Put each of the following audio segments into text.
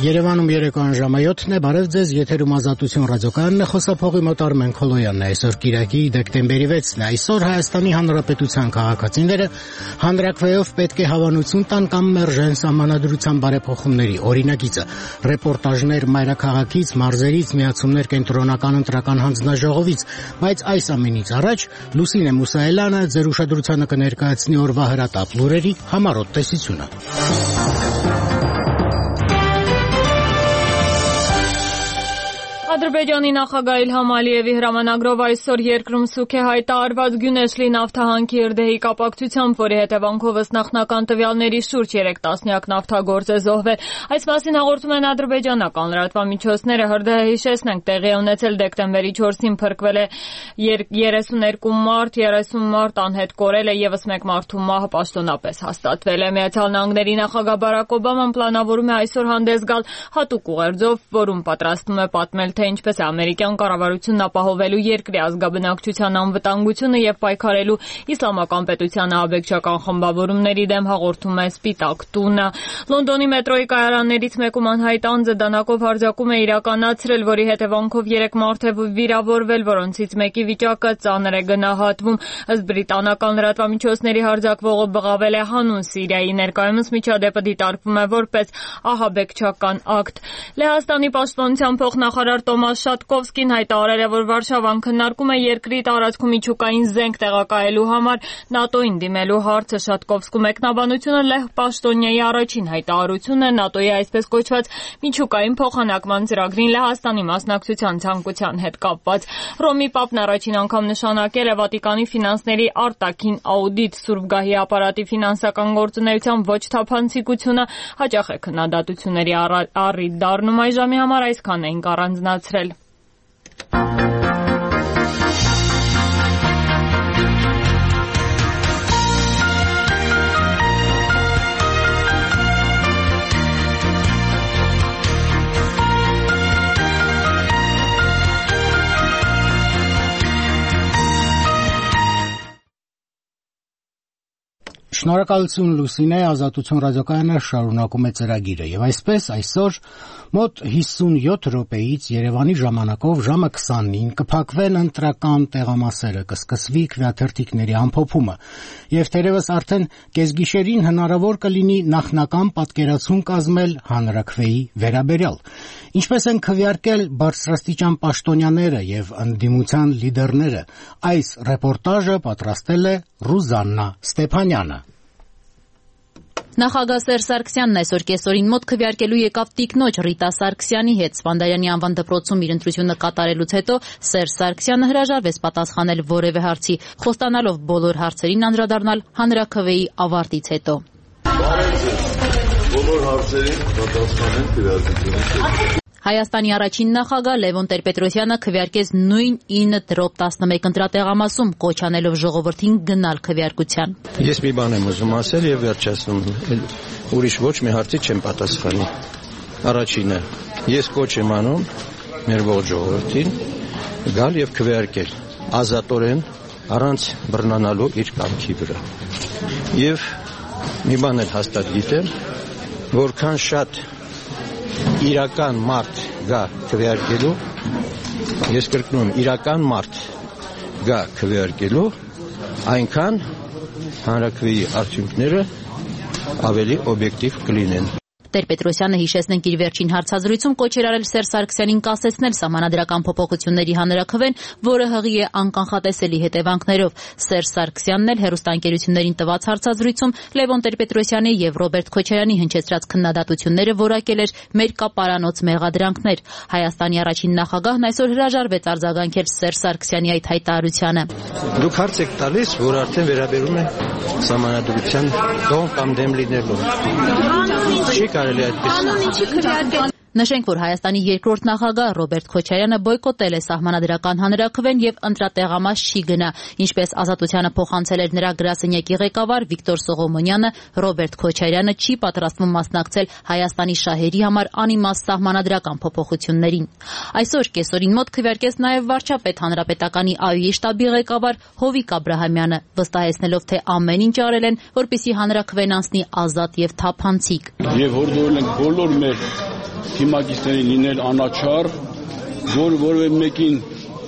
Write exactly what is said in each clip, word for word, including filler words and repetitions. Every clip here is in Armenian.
Երևանում երեկոյան ժամը յոթն է, բարև ձեզ, եթերում Ազատություն ռադիոկայանն է, խոսափողի մոտ Արմեն Քոլոյանն է, այսօր կիրակի դեկտեմբերի վեցն է, այսօր Հայաստանի Հանրապետության քաղաքացիները հանրաքվեով պետք է հավանություն տան կամ մերժեն սահմանադրության բարեփոխումների օրինագիծը, ռեպորտաժներ մայրաքաղաքից, մարզերից, միացումներ կենտրոնական ընտրական հանձնաժողովից, բայց այս ամենից առաջ Լուսինե Մուսայելյանը ձեր ուշադրությանը կներկայացնի օրվա հրատապ լուրերի համառոտ տեսությունը։ Ադրբեջանի նախագահ Իլհամ Ալիևի հրամանագրով այսօր երկրում սուք է հայտարարված Գյունեշլի նավթահանքի հրդեհի կապակցությամբ, որի հետևանքով ըստ նախնական տվյալների շուրջ երեք տասնյակ նավթագործ է զոհվել։ Այս մասին հաղորդում են ադրբեջանական լրատվամիջոցները։ Հրդեհը, հիշեցնենք, տեղի է ունեցել դեկտեմբերի չորսին, փրկվել է երեսուներկու մարդ, երեսուն մարդ անհետ կորել է, ևս մեկ մարդու մահը պաշտոնապես հաստատվել է։ Միացյալ Նահանգների նախագահ Բարաք Օբաման պլանավորում է այսօր հանդես գալ հատուկ ուղերձով, որում պատրաստվում է պատմել, թե ինչպես է ամերիկյան կառավարությունն ապահովելու երկրի ազգաբնակչության անվտանգությունը եւ պայքարելու իսլամական պետության ահաբեկչական խմբավորումների դեմ, հաղորդում է Սպիտակ տունը։ Լոնդոնի մետրոյի կայարաններից մեկում անհայտ անձը դանակով հարձակում է իրականացրել, որի հետևանքով երեք մարդ է վիրավորվել, որոնցից մեկի վիճակը ծանր է գնահատվում։ Ըստ բրիտանական լրատվամիջոցների հարձակվողը բղավել է հանուն Սիրիայի, ներկայումս միջադեպը դիտարկվում է որպես ահաբեկչական ակտ։ Լեհաստանի պաշտպանության փոխնախարար Տոմաս Շատկովսկին հայտարարել է, որ Վարշավան քննարկում է երկրի տարածքում միջուկային զենք տեղակայելու համար ՆԱՏՕ-ին դիմելու հարցը։ Շատկովսկու մեկնաբանությունը լեհ պաշտոնյայի առաջին հայտարարությունն է ՆԱՏՕ-ի այսպես կոչված միջուկային փոխանակման ծրագրին Լեհաստանի մասնակցության ցանկության հետ կապված։ Ռոմի Պապն առաջին անգամ նշանակել է Վատիկանի ֆինանսների արտաքին աուդիտ, Սուրբ Գահի ապարատի ֆինանսական գործունեության ոչ թափանցիկությունը հաճախ է քննադատությունների առիթ դառնում։ Այս ժամի համար այսքան էինք առանձնացրել։ Շնորհակալություն Լուսինե, Ազատություն ռադիոկայանը շարունակում է ծրագիրը եւ այսպես այսօր մոտ հիսունյոթ րոպեից Երևանի ժամանակով ժամը քսանին կփակվեն ընտրական տեղամասերը, կսկսվի քվեաթերթիկների ամփոփումը եւ թերևս արդեն կեսգիշերին հնարավոր կլինի նախնական պատկերացում կազմել հանրաքվեի վերաբերյալ։ Ինչպես են քվեարկել բարձրաստիճան պաշտոնյաները եւ ընդդիմության լիդերները, այս ռեպորտաժը պատրաստել է Ռուզաննա Ստեփանյանը։ Նախագահ Սերժ Սարգսյանն այսօր կեսօրին մոտ քվեարկելու եկավ տիկնոջ Ռիտա Սարգսյանի հետ։ Սպանդարյանի անվան դպրոցում իր ընտրությունը կատարելուց հետո Սերժ Սարգսյանը հրաժարվեց պատասխանել որևէ հարցի, խոստանալով բոլոր հարցերին անդրադառնալ հանրաքվեի ավարտից հետո։ Բոլոր հարցերին պատասխանեն քվեարկությունից։ Հայաստանի առաջին նախագահ Լևոն Տեր-Պետրոսյանը քվեարկեց նույն ինը դրոպ տասնմեկ ընտրատեղամասում, կոչ անելով ժողովրդին գնալ քվեարկության։ Ես մի բան եմ ուզում ասել եւ վերջացնում, ուրիշ ոչ մի հարցի չեմ պատասխանի։ Առաջինը, ես կոչ եմ անում մեր ողջ ժողովրդին գալ եւ քվեարկել ազատորեն, առանց բռնանալու իր կամքի վրա։ Եվ մի բան էլ հաստատ գիտեմ, որքան շատ իրական մարդ գա քվեարկելու, ես կրկնում եմ, իրական մարդ գա քվեարկելու, այնքան հանրաքվեի արդյունքները ավելի օբյեկտիվ կլինեն։ Տեր-Պետրոսյանը, հիշեցնենք, իր վերջին հարցազրույցում կոչ էր արել Սերժ Սարգսյանին կասեցնել սահմանադրական փոփոխությունների հանրաքվեն, որը հղի է անկանխատեսելի հետևանքներով։ Սերժ Սարգսյանն էլ հեռուստաընկերություններին տված հարցազրույցում Լևոն Տեր-Պետրոսյանի եւ Ռոբերտ Քոչարյանի հնչեցրած քննադատությունները որակել էր մեր կապարանոց մեղադրանքներ։ Հայաստանի առաջին նախագահն այսօր հրաժարվեց արձագանքել Սերժ Սարգսյանի այդ հայտարարությանը։ Դուք հարց եք տալիս, որ արդեն վերաբերում է սահմանադրության դոմ կամ դեմ լինելու։ Չի կարելի այդպես։ Նշենք, որ Հայաստանի երկրորդ նախագահ Ռոբերտ Քոչարյանը բոյկոտել է սահմանադրական հանրաքվեն եւ ընտրատեղամաս չի գնա, ինչպես Ազատությանը փոխանցել էր նրա գրասենյակի ղեկավար Վիկտոր Սողոմոնյանը, Ռոբերտ Քոչարյանը չի պատրաստվում մասնակցել Հայաստանի շահերի համար անիմաստ սահմանադրական փոփոխություններին։ Այսօր կեսօրին մոտ քվեարկեց նաեւ վարչապետ հանրապետականի ԱՅՈ-ի շտաբի ղեկավար Հովիկ Աբրահամյանը, վստահեցնելով, թե ամեն ինչ արել են, որպեսզի հանրաքվեն անցնի ազատ եւ թափանցիկ։ Եվ հորդորել ենք բոլոր մեր թիմակիցներին լինել անաչառ, որ որևէ մեկին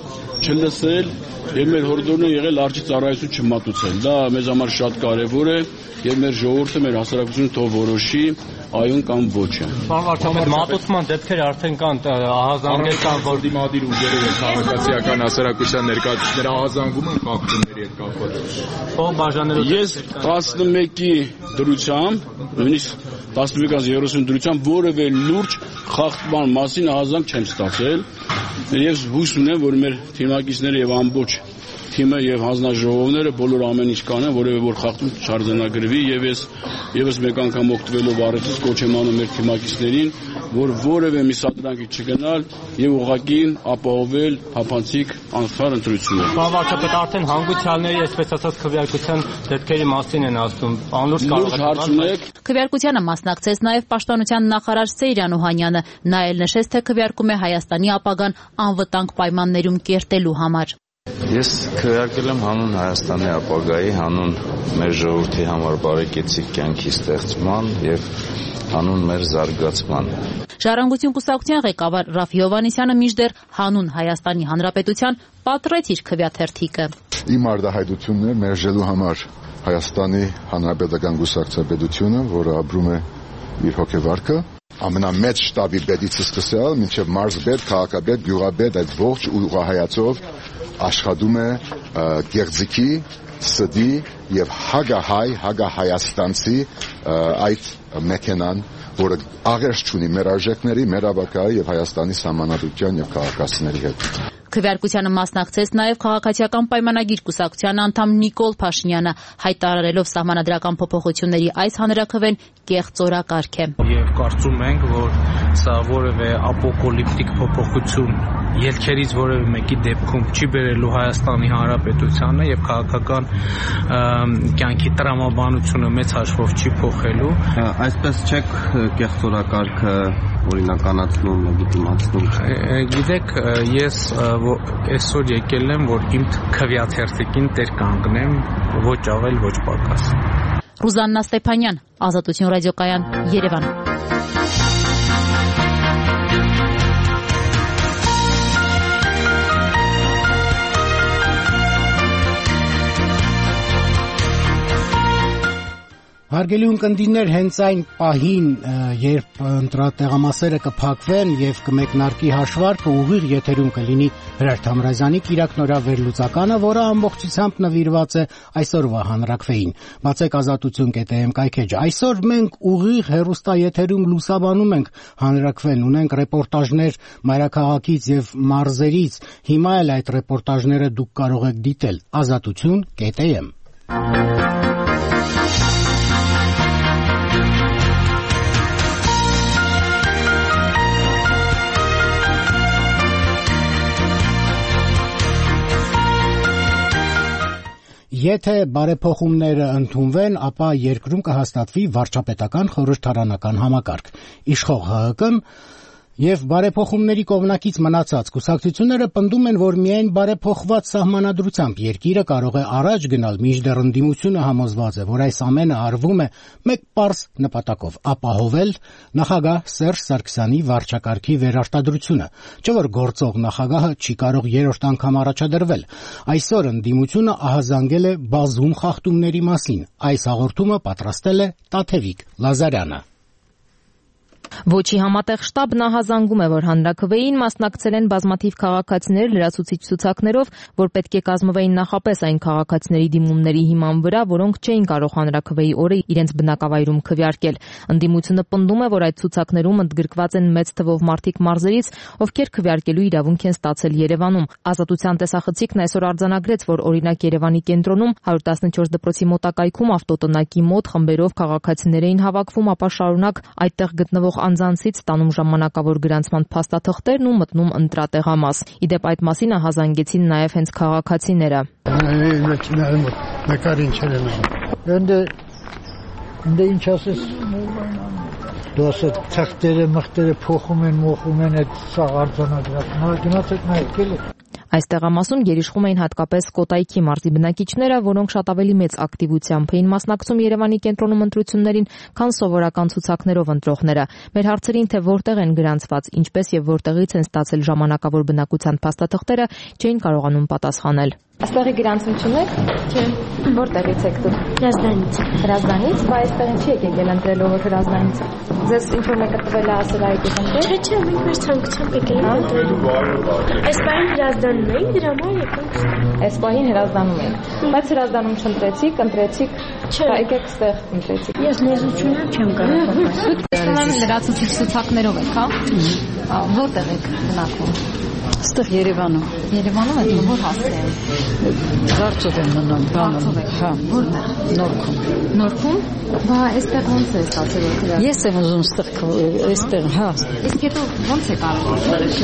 չլսել եւ մեր հորդորն է եղել արջի ծառայություն չմատուցել։ Դա մեզ համար շատ կարեւոր է եւ մեր ժողովուրդը, մեր հասարակությունը թող որոշի այուն կամ ոչը։ Պարոն վարչապետ, մատուցման դեպքեր արդեն կան, ահազանգեր կան, որ դիմադիր ուժերը եւ քաղաքացիական հասարակության ներկայացուցիչները ահազանգում են ֆակտորների հետ կապված։ Ո՞ր բաժանելու։ Ես տասնմեկի դրությամբ, նույնիսկ տասնմեկից երեսուն դրությամբ որևէ լուրջ խախտման մասին ահազանգ չեմ ստացել եւ հույս ունեմ, որ մեր թիմակիցները եւ ամբողջ թիմը եւ հանձնաժողովները բոլոր ամեն ինչ կանեն, որևէ որ խախտում չարձանագրվի եւ ես եւս մեկ անգամ օգտվելով առիթից կոչ եմ անում մեր թիմակիցներին, որ որևէ մի սադրանքի չգնալ եւ ուղղակի ապահովել փափանցիկ անխար ընտրությունը։ Պարոն վարչապետ, արդեն հանգուցյալների, այսպես ասած, քվեարկության դեպքերի մասին են ասում։ Անլուրջ կարող է։ Քվեարկությանը մասնակցեց նաեւ Պաշտպանության նախարար Սեյրան Օհանյանը։ Նա էլ նշեց, թե քվեարկում է Հայաստանի ապագան անվտանգ պայմաններում կերտելու համար։ Ես քվեարկել եմ հանուն Հայաստանի ապագայի, հանուն մեր ժողովրդի համար բարեկեցիկ կյանքի ստեղծման եւ հանուն մեր զարգացման։ Ժառանգություն կուսակցության ղեկավար Ռաֆի Հովհաննիսյանը մինչդեռ հանուն Հայաստանի Հանրապետության պատռեց իր քվեաթերթիկը։ Իմ արդահայտությունն է մերժելու համար Հայաստանի Հանրապետական կուսակցությունը, որը ապրում է իր հոգեվարքը, ամենամեծ շտաբի պետից սկսել մինչև մարզպետ, քաղաքապետ, գյուղապետ, այդ ողջ ուղղահայացով աշխատում է գեղձիկի, սդի եւ հագահայ, հագահայաստանցի այդ մեքենան, որը աղերս չունի մեր արժեքների, մեր ավակայի եւ Հայաստանի սահմանադրության եւ քաղաքացիների հետ։ Քվեարկությանը մասնակցեց նաև քաղաքացիական պայմանագիր կուսակցության անդամ Նիկոլ Փաշինյանը, հայտարարելով սահմանադրական փոփոխությունների այս հանրաքվեն կեղծ օրակարգ է։ Եվ կարծում ենք, որ սա որևէ ապոկալիպտիկ փոփոխություն ելքերից որևէ մեկի դեպքում չի բերելու Հայաստանի Հանրապետությանը եւ քաղաքական կյանքի տրամաբանությունը մեծ հաշվով չի փոխելու։ Այսպես չեք կեղծ օրակարգը օրինականացնում, լեգիտիմացնում։ Գիտեք, ես այսօր եկել եմ, որ իմ քվեաթերթիկին տեր կանգնեմ, ոչ ավել, ոչ պակաս։ Ռուզաննա Ստեփանյան, Ազատություն ռադիոկայան, Երևան։ Հարգելի ունկնդիրներ, հենց այն պահին, երբ ընտրատեղամասերը կփակվեն եւ կմեկնարկի հաշվարկը, ուղիղ եթերում կլինի Հրարդ Համրազյանի կիրակնօրյա վերլուծականը, որը ամբողջությամբ նվիրված է այսօրվա հանրաքվեին։ Բացեք ազատություն կետ է էմ կայքեջը։ Այսօր մենք ուղիղ հեռուստաեթերում լուսաբանում ենք հանրաքվեն, ունենք ռեպորտաժներ մայրաքաղաքից եւ մարզերից։ Հիմա էլ այդ ռեպորտաժները դուք կարող եք դիտել ազատություն կետ է էմ։ Եթե բարեփոխումները ընդունվեն, ապա երկրում կհաստատվի վարչապետական խորհրդարանական համակարգ։ Իշխող ՀՀԿ-ն եւ բարեփոխումների կողմնակից մնացած կուսակցությունները պնդում են, որ միայն բարեփոխված սահմանադրությամբ երկիրը կարող է առաջ գնալ, մինչդեռ ընդդիմությունը համոզված է, որ այս ամենը արվում է մեկ պարզ նպատակով՝ ապահովել նախագահ Սերժ Սարգսյանի վարչակարգի վերարտադրությունը, չէ՞ որ գործող նախագահը չի կարող երրորդ անգամ առաջադրվել։ Այսօր ընդդիմությունը ահազանգել է բազում խախտումների մասին։ Այս հաղորդումը պատրաստել է Տաթևիկ Լազարյանը։ Ոչի համատեղ շտաբն ահազանգում է, որ հանրաքվեին մասնակցել են բազմաթիվ քաղաքացիներ լրացուցիչ ցուցակներով, որ պետք է կազմվեին նախապես այն քաղաքացիների դիմումների հիման վրա, որոնք չէին կարող հանրաքվեի օրը իրենց բնակավայրում քվեարկել։ Ընդդիմությունը պնդում է, որ այդ ցուցակներում ընդգրկված են մեծ թվով մարդիկ մարզերից, ովքեր քվեարկելու իրավունք են ստացել Երևանում։ Ազատության տեսախցիկն այսօր արձանագրեց, որ օրինակ Երևանի կենտրոնում հարյուր տասնչորս դպրոցի մոտակայքում ավտոտնակի մոտ խմբերով քաղաքացիներ էին հավաքվում, ապա շարունակ այդտեղ գտնվող անձանցից ստանում ժամանակավոր գրանցման փաստաթղթերն ու մտնում ընտրատեղամաս։ Իդեպ այդ մասին ահազանգեցին նաև հենց քաղաքացիները։ Դե ինչ ասես, դու ասես թղթերը, մղթերը փոխում են, մոխում են այդ սաղ արձանագրած։ Գնացեք նայեք էլի։ Այս տեղամասում գերիշխում էին հատկապես Կոտայքի մարզի բնակիչները, որոնք շատ ավելի մեծ ակտիվությամբ էին մասնակցում Երևանի կենտրոնում ընտրություններին, քան սովորական ցուցակներով ընտրողները։ Մեր հարցերին, թե որտեղ են գրանցված, ինչպես եւ որտեղից են ստացել ժամանակավոր բնակության փաստաթղթերը, չէին կարողանում պատասխանել։ Աստղի գրանցություն եք? Չէ։ Որտեղից եք դուք? Հրազդանից։ Հրազդանից, բայց այստեղ ինչի եք եկել ընտրելու, որ Հրազդանից։ Ձեզ ինչ-որ մեկը տվել է ասել այդ եք ընտրել։ Չէ, չէ, մենք մեր ցանկությամբ եկել ենք ընտրելու։ Այս պահին Հրազդանում ենք, դրա համար եկանք։ Այս պահին Հրազդանում ենք։ Բայց Հրազդանում չընտրեցիք, ընտրեցիք, չէ, եկեք ստեղ ընտրեցիք։ Ես լեզուչունը չեմ կարող ասել։ Ուրեմն լրացուցիչ ցուցակներով եք, հա։ Որտեղ եք բնակվում։ Ստեղ Երևանում։ Երևանում եք, որ հասել եք։ Վարձով եմ մնում, բանում։ Հա, որտեղ։ Նորքում։ Նորքում։ Բա այստեղ ո՞նց է ստացել որ։ Ես եմ ուզում ստեղ այստեղ, հա։ Իսկ հետո ո՞նց է կարող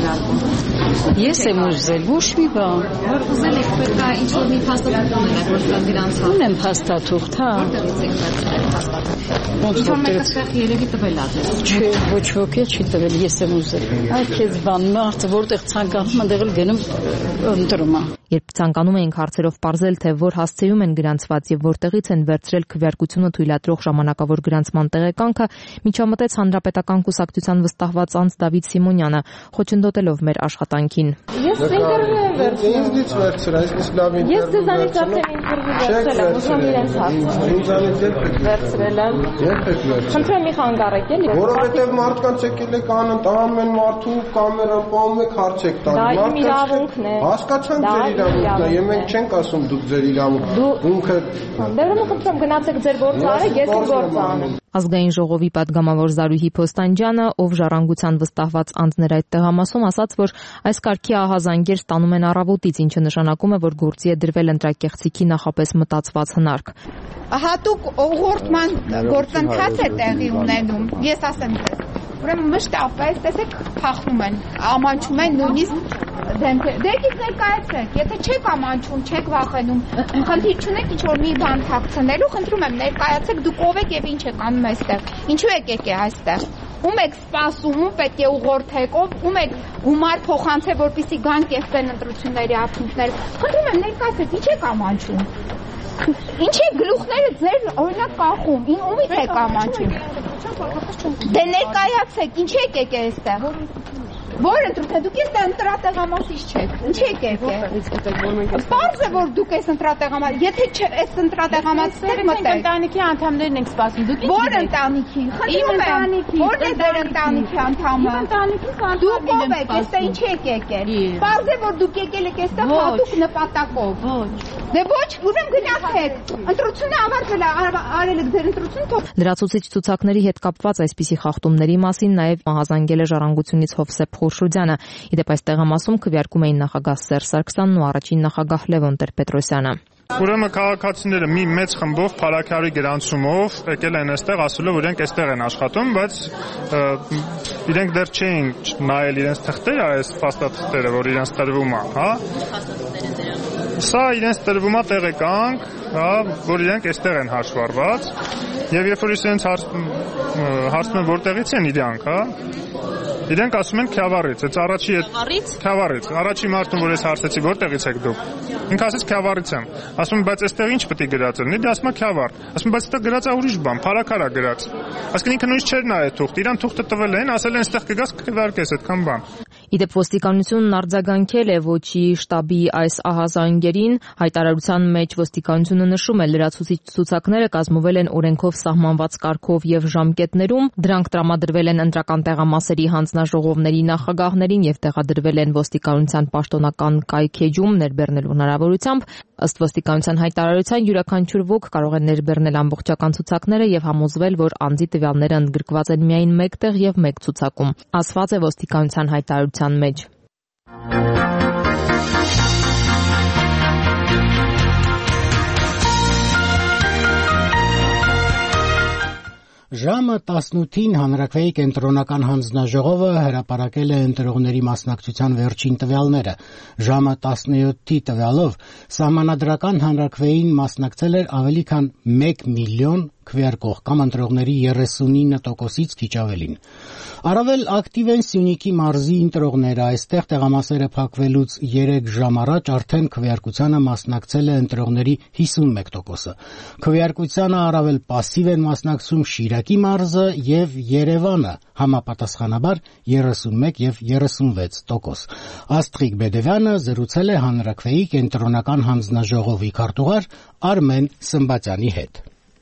ստեղծել։ Ես եմ ուզել, ոչ մի բան։ Որ ուզել եք, պետք է ինչ-որ մի փաստաթուղթ ունենաք, որ սա գրանցած։ Ունեմ փաստաթուղթ, հա։ Որտեղից եք ստացել փաստաթուղթը։ Ինչ-որ մեկը ստեղ երևի տվել ա ձեզ։ Չէ, ոչ ոքի չի տվել, ես եմ ուզել։ Այդ քեզ բան, մարդը որտեղ ցանկանում ընդեղ գնում ընտրում է։ Երբ ցանկանում էինք հարցերով պարզել, թե որ հասցեում են գրանցված եւ որտեղից են վերցրել քվեարկությունը թույլատրող ժամանակավոր գրանցման տեղեկանքը, միջամտեց Հանրապետական կուսակցության վստահված անձ Դավիթ Սիմոնյանը, խոչընդոտելով մեր աշխատանքին։ Ես ինտերվյու եմ վերցրել։ Ինձնից վերցրել, այսպես լավ ինտերվյու։ Ես ձեզանից արդեն ինտերվյու վերցրել եմ, ուզում իրենց հարցը։ Ինձանից երբեք վերցրել եմ։ Երբեք վերցրել։ Խնդրեմ մի խանգարեք էլի։ Որովհետև մարդկանց եկել եք անն տանում են մարդու կամերան պահում եք հարց եք տալու։ Դա իմ իրավունքն է։ Հասկացանք ձեր իրավունքն է, եւ մենք չենք ասում դուք ձեր իրավունքը։ Դե ուրեմն խնդրեմ գնացեք ձեր գործը արեք, ես իմ գործը անեմ։ Ազգային ժողովի պատգամավոր Զարուհի Փոստանջյանը, ով ժառանգության վստահված անձն էր այդ տեղամասում, ասաց, որ այս կարգի ահազանգեր ստանում են առավոտից, ինչը նշանակում է, որ գործի է դրվել ընտրակեղծիքի նախապես մտածված հնարք։ Հատուկ ուղղորդման գործընթաց է տեղի ունենում, ես ասեմ ձեզ։ Ուրեմն մշտապես, տեսեք, փախնում են, ամանչում են նույնիսկ դեմքեր։ Դե եկեք ներկայացեք, եթե չեք ամանչում, չեք վախենում, խնդիր չունեք ինչ-որ մի բան թաքցնելու, խնդրում եմ ներկայացեք, դուք ով եք եւ ինչ եք անում այստեղ։ Ինչու եք եկել այստեղ։ Ում եք սպասում, ում պետք է ուղղորդեք, ում եք գումար փոխանցել, որպեսզի գան կեղծեն ընտրությունների արդյունքները։ Խնդրում եմ ներկայացեք, ինչ եք ամանչում։ Ինչ է գլուխները ձեր օրինակ կախում, ումից եք ամանչում։ Դե ներկայացեք, ինչ եք եկել այստեղ։ Որ ընտրություն, դուք ես ընտրատեղամասից չեք։ Ինչ եք եկել։ Պարզ է, որ դուք ես ընտրատեղամաս, եթե այս ընտրատեղամասից եք մտել։ Ընտանիքի անդամներն եք սպասում։ Դուք Որ ընտանիքի։ Իմ ընտանիքի։ Որն է ձեր ընտանիքի անդամը։ Դուք ով եք, այստեղ ինչ եք եկել։ Պարզ է, որ դուք եկել եք այստեղ հատուկ նպատակով։ Ոչ։ Դե ոչ, ուրեմն գնացեք։ Ընտրությունը ավարտվել է, արել եք ձեր ընտրությունը թող։ Լրացուցիչ ցուցակների հետ կապված այսպիսի խախտումների մասին նաև ահազանգել է Ժառանգությունից Հովսեփ Խորշուդյանը։ Իդեպ այս տեղամասում քվեարկում էին նախագահ Սերժ Սարգսյանն ու առաջին նախագահ Լևոն Տեր-Պետրոսյանը։ Ուրեմն քաղաքացիները մի մեծ խմբով փառաքարի գրանցումով եկել են այստեղ ասելով, որ իրենք այստեղ են աշխատում, բայց իրենք դեռ չէին նայել իրենց թղթերը, այս փաստաթղթերը, որ իրենց տրվում է, հա։ Սա իրենց տրվում է տեղեկանք, հա, որ իրենք այստեղ են հաշվառված, եւ երբ որ իրենց հարցնում են որտեղից են իրենք, հա, իրենք ասում են Քյավառից, այս առաջի Քյավառից, առաջի մարդուն, որ ես հարցեցի, որտեղից եք դուք։ Ինքը ասեց Քյավառից եմ։ Ասում եմ, բայց այստեղ ինչ պետք է գրած լինի։ Դա ասում է Քյավառ։ Ասում եմ, բայց այստեղ գրած է ուրիշ բան, փառաքար է գրած։ Այսինքն ինքը նույնիսկ չէր նայել թուղթ, իրան թուղթը տվել են, ասել են այստեղ կգաս կվարկես այդքան բան։ Իդեպ ոստիկանությունն արձագանքել է ոչի շտաբի այս ահազանգերին, հայտարարության մեջ ոստիկանությունը նշում է լրացուցիչ ցուցակները կազմվել են օրենքով սահմանված կարգով եւ ժամկետներում, դրանք տրամադրվել են ընտրական տեղամասերի հանձնաժողովների նախագահներին եւ տեղադրվել են ոստիկանության պաշտոնական կայքեջում ներբեռնելու հնարավորությամբ, ըստ ոստիկանության հայտարարության յուրաքանչյուր ոք կարող է ներբեռնել ամբողջական ցուցակները եւ համոզվել, որ անձի տվյալները ընդգրկված են միայն մեկ տեղ եւ մեկ ցուցակում, ասված է ոստիկանության հայտարարության մեջ։ Ժամը տասնութին Հանրաքվեի կենտրոնական հանձնաժողովը հրապարակել է ընտրողների մասնակցության վերջին տվյալները։ Ժամը տասնյոթի տվյալով սահմանադրական հանրաքվեին մասնակցել էր ավելի քան մեկ միլիոն քվեարկող կամ ընտրողների երեսունինը տոկոսից քիչ ավելին։ Առավել ակտիվ են Սյունիքի մարզի ընտրողները, այստեղ տեղամասերը փակվելուց երեք ժամ առաջ արդեն քվեարկությանը մասնակցել է ընտրողների հիսունմեկ տոկոսը։ Քվեարկությանը առավել պասիվ են մասնակցում Շիրակի մարզը եւ Երևանը, համապատասխանաբար երեսունմեկ եւ երեսունվեց տոկոս։ Աստղիկ Բեդևյանը զրուցել է հանրաքվեի կենտրոնական հանձնաժողովի քարտուղար Արմեն Սմբատյանի հետ։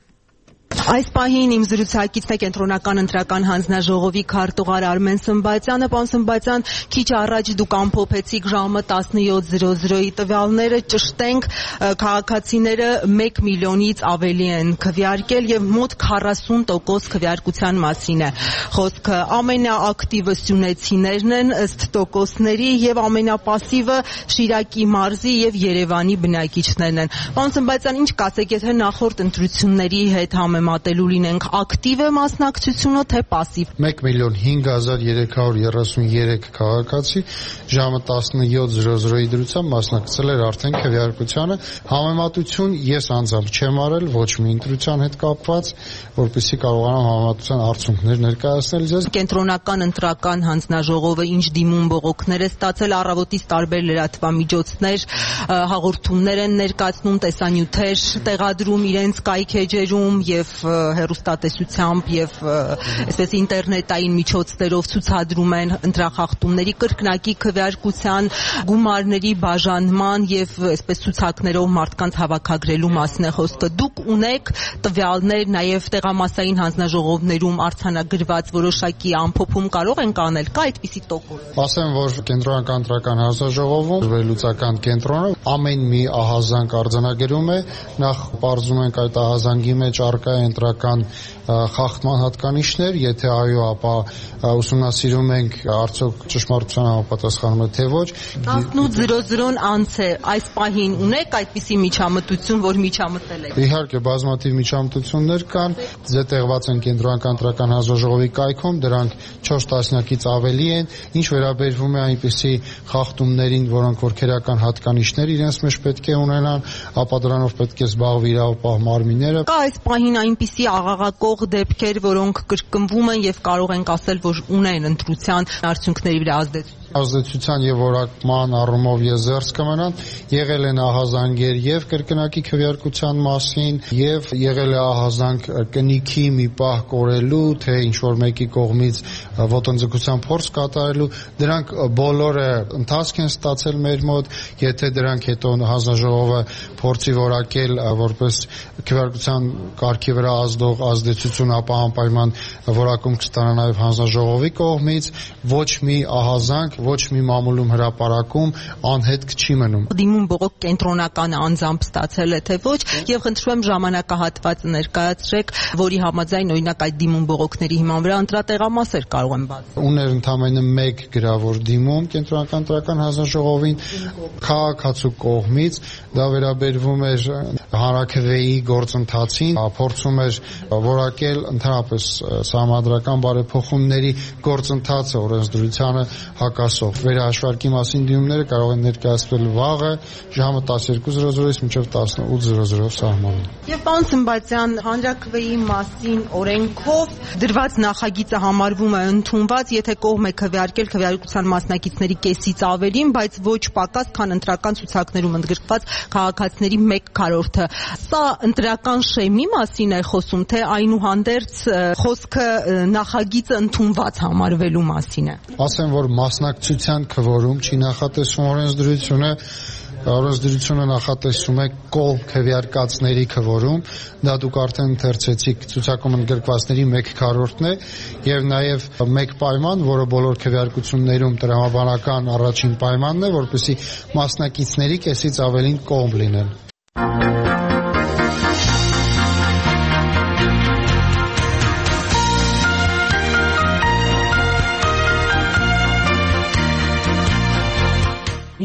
Այս պահին իմ զրուցակիցն է կենտրոնական ընտրական հանձնաժողովի քարտուղար Արմեն Սմբատյանը։ Պարոն Սմբատյան, քիչ առաջ դուք ամփոփեցիք ժամը տասնյոթ զրո զրոյի տվյալները, ճշտենք, քաղաքացիները մեկ միլիոնից ավելի են քվեարկել եւ մոտ քառասուն տոկոս քվեարկության մասին է խոսքը։ Ամենաակտիվը սյունեցիներն են ըստ տոկոսների եւ ամենապասիվը Շիրակի մարզի եւ Երևանի բնակիչներն են։ Պարոն Սմբատյան, ինչ կասեք, եթե նախորդ ընտրությունների հետ համեմատելու լինենք, ակտիվ է մասնակցությունը, թե պասիվ։ մեկ միլիոն հինգ հազար երեք հարյուր երեսունյուրեք քաղաքացի ժամը տասնյոթ զրո զրոյի դրությամբ մասնակցել էր արդեն քվեարկությանը։ Համեմատություն ես անձամբ չեմ արել ոչ մի ընտրության հետ կապված, որպեսզի կարողանամ համեմատության արդյունքներ ներկայացնել ձեզ։ Կենտրոնական ընտրական հանձնաժողովը ինչ դիմում բողոքներ է ստացել, առավոտից տարբեր լրատվամիջոցներ հաղորդումներ են ներկայացնում, տեսանյութեր տեղադրում իրենց կայքեջերում եւ հեռուստատեսությամբ եւ այսպես ինտերնետային միջոցներով ցուցադրում են ընտրախախտումների կրկնակի քվեարկության, գումարների բաժանման եւ այսպես ցուցակներով մարդկանց հավաքագրելու մասին է խոսքը։ Դուք ունեք տվյալներ նաեւ տեղամասային հանձնաժողովներում արձանագրված որոշակի ամփոփում կարող են կանել, կա այդպիսի տոկոս։ Ասեմ, որ կենտրոնական ընտրական հանձնաժողովում վերլուծական կենտրոնը ամեն մի ահազանգ արձանագրում է, նախ բարձում ենք այդ ահազանգի մեջ առկա է ընտրական խախտման հատկանիշներ, եթե այո, ապա ուսումնասիրում ենք արդյոք ճշմարտության համապատասխանում է թե ոչ։ տասնութ զրո զրոն անց է, այս պահին ունեք այդպիսի միջամտություն, որ միջամտել եք։ Իհարկե, բազմաթիվ միջամտություններ կան, ձե տեղված են կենտրոնական ընտրական հանձնաժողովի կայքում, դրանք չորս տասնյակից ավելի են, ինչ վերաբերվում է այնպիսի խախտումներին, որոնք որ քերական հատկանիշներ իրենց մեջ պետք է ունենան, ապա դրանով պետք է զբաղվի իրավապահ մարմինները։ Կա այս պահին այնպիսի աղաղակող դեպքեր, որոնք կրկնվում են եւ կարող ենք ասել, որ ունեն ընտրության արդյունքների վրա ազդեցություն։ Ազդեցության եւ որակման առումով ես զերծ կմնամ, եղել են ահազանգեր եւ կրկնակի քվեարկության մասին եւ եղել է ահազանգ կնիքի մի պահ կորելու, թե ինչ որ մեկի կողմից ոտնձգության փորձ կատարելու, դրանք բոլորը ընթացք են ստացել մեր մոտ, եթե դրանք հետո հանձնաժողովը փորձի որակել որպես քվեարկության կարգի վրա ազդող ազդեցություն, ապա անպայման որակում կստանա նաեւ հանձնաժողովի կողմից, ոչ մի ահազանգ ոչ մի մամուլում հրապարակում անհետք չի մնում։ Դիմում բողոք կենտրոնական անձամբ ստացել է թե ոչ եւ խնդրում եմ ժամանակահատվածը ներկայացրեք, որի համաձայն օրինակ այդ դիմում բողոքների հիման վրա ընտրատեղամասեր կարող են բացել։ Ուներ ընդամենը մեկ գրավոր դիմում կենտրոնական ընտրական հանձնաժողովին քաղաքացու կողմից, դա վերաբերվում էր հանրաքվեի գործընթացին, փորձում էր որակել ընդհանրապես սահմանադրական բարեփոխումների գործընթացը օրենսդրությանը հակասող։ Վերահաշվարկի մասին դիմումները կարող են ներկայացվել վաղը ժամը տասնյոթ զրո զրոից մինչև տասնութ զրո զրո սահմանը։ Եվ պարոն Սմբատյան, հանրաքվեի մասին օրենքով դրված նախագիծը համարվում է ընդունված, եթե կողմ է քվեարկել քվեարկության մասնակիցների կեսից ավելին, բայց ոչ պակաս, քան ընտրական ցուցակներում ընդգրկված քաղաքացիների մեկ քառորդը։ Սա ընտրական շեմի մասին է խոսում, թե այնուհանդերձ խոսքը նախագիծը ընդունված համարվելու մասին է։ Ասեմ, որ մասնակցության քվորում չի նախատեսվում օրենսդրությունը, օրենսդրությունը նախատեսում է կողմ քվեարկածների քվորում, դա դուք արդեն ընթերցեցիք, ցուցակում ընդգրկվածների մեկ քառորդն է եւ նաեւ մեկ պայման, որը բոլոր քվեարկություններում տրամաբանական առաջին պայմանն է, որպեսզի մասնակիցների կեսից ավելին կողմ լինեն։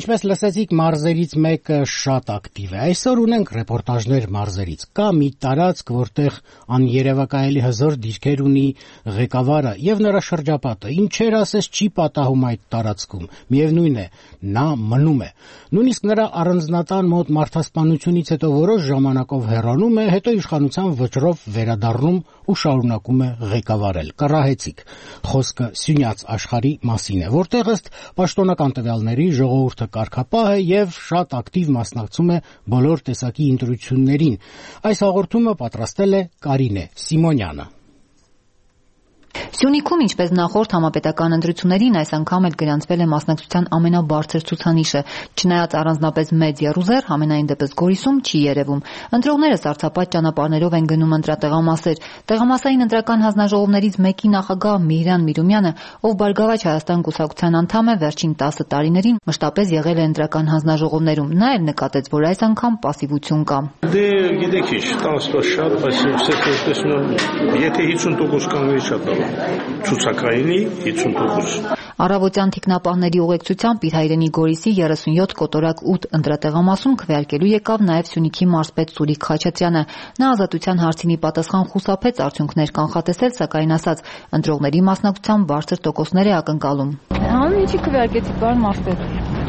Ինչպես լսեցիք, մարզերից մեկը շատ ակտիվ է։ Այսօր ունենք ռեպորտաժներ մարզերից։ Կա մի տարածք, որտեղ աներևակայելի հզոր դիրքեր ունի ղեկավարը եւ նրա շրջապատը։ Ինչեր ասես չի պատահում այդ տարածքում։ Միևնույն է, նա մնում է։ Նույնիսկ նրա առանձնատան մոտ մարդասպանությունից հետո որոշ ժամանակով հեռանում է, հետո իշխանության վճռով վերադառնում ու շարունակում է ղեկավարել։ Կռահեցիք։ Խոսքը Սյունյաց աշխարհի մասին է, որտեղ ըստ պաշտոնական տվյալների ժողովուրդը կարգապահ է եւ շատ ակտիվ մասնակցում է բոլոր տեսակի ընտրություններին։ Այս հաղորդումը պատրաստել է Կարինե Սիմոնյանը։ Սյունիքում, ինչպես նախորդ համապետական ընտրություններին, այս անգամ էլ գրանցվել է մասնակցության ամենաբարձր ցուցանիշը։ Չնայած առանձնապես մեծ եռուզեռ, համենայն դեպս Գորիսում չի երևում։ Ընտրողները սառցապատ ճանապարհներով են գնում ընտրատեղամասեր։ Տեղամասային ընտրական հանձնաժողովներից մեկի նախագահ Միհրան Միրումյանը, ով Բարգավաճ Հայաստան կուսակցության անդամ է, վերջին տասը տարիներին մշտապես եղել է ընտրական հանձնաժողովներում։ Նա էլ նկատեց, որ այս անգամ պասիվություն կա։ Դե գիտեք ինչ, տասը շատ, բայց ես տեսնում եմ, եթե հիսուն տոկոս կանգնի շատ է։ Ցուցակայինի հիսուն տոկոս։ Առավոտյան թիկնապահների ուղեկցությամբ իր հայրենի Գորիսի երեսունյոթ կոտորակ ութ ընտրատեղամասում քվեարկելու եկավ նաև Սյունիքի մարզպետ Սուրիկ Խաչատրյանը։ Նա Ազատության հարցինի պատասխան խուսափեց արդյունքներ կանխատեսել, սակայն ասաց, ընտրողների մասնակցության բարձր տոկոսներ է ակնկալում։ Հանուն ինչի քվեարկեցիք, պարոն մարզպետ։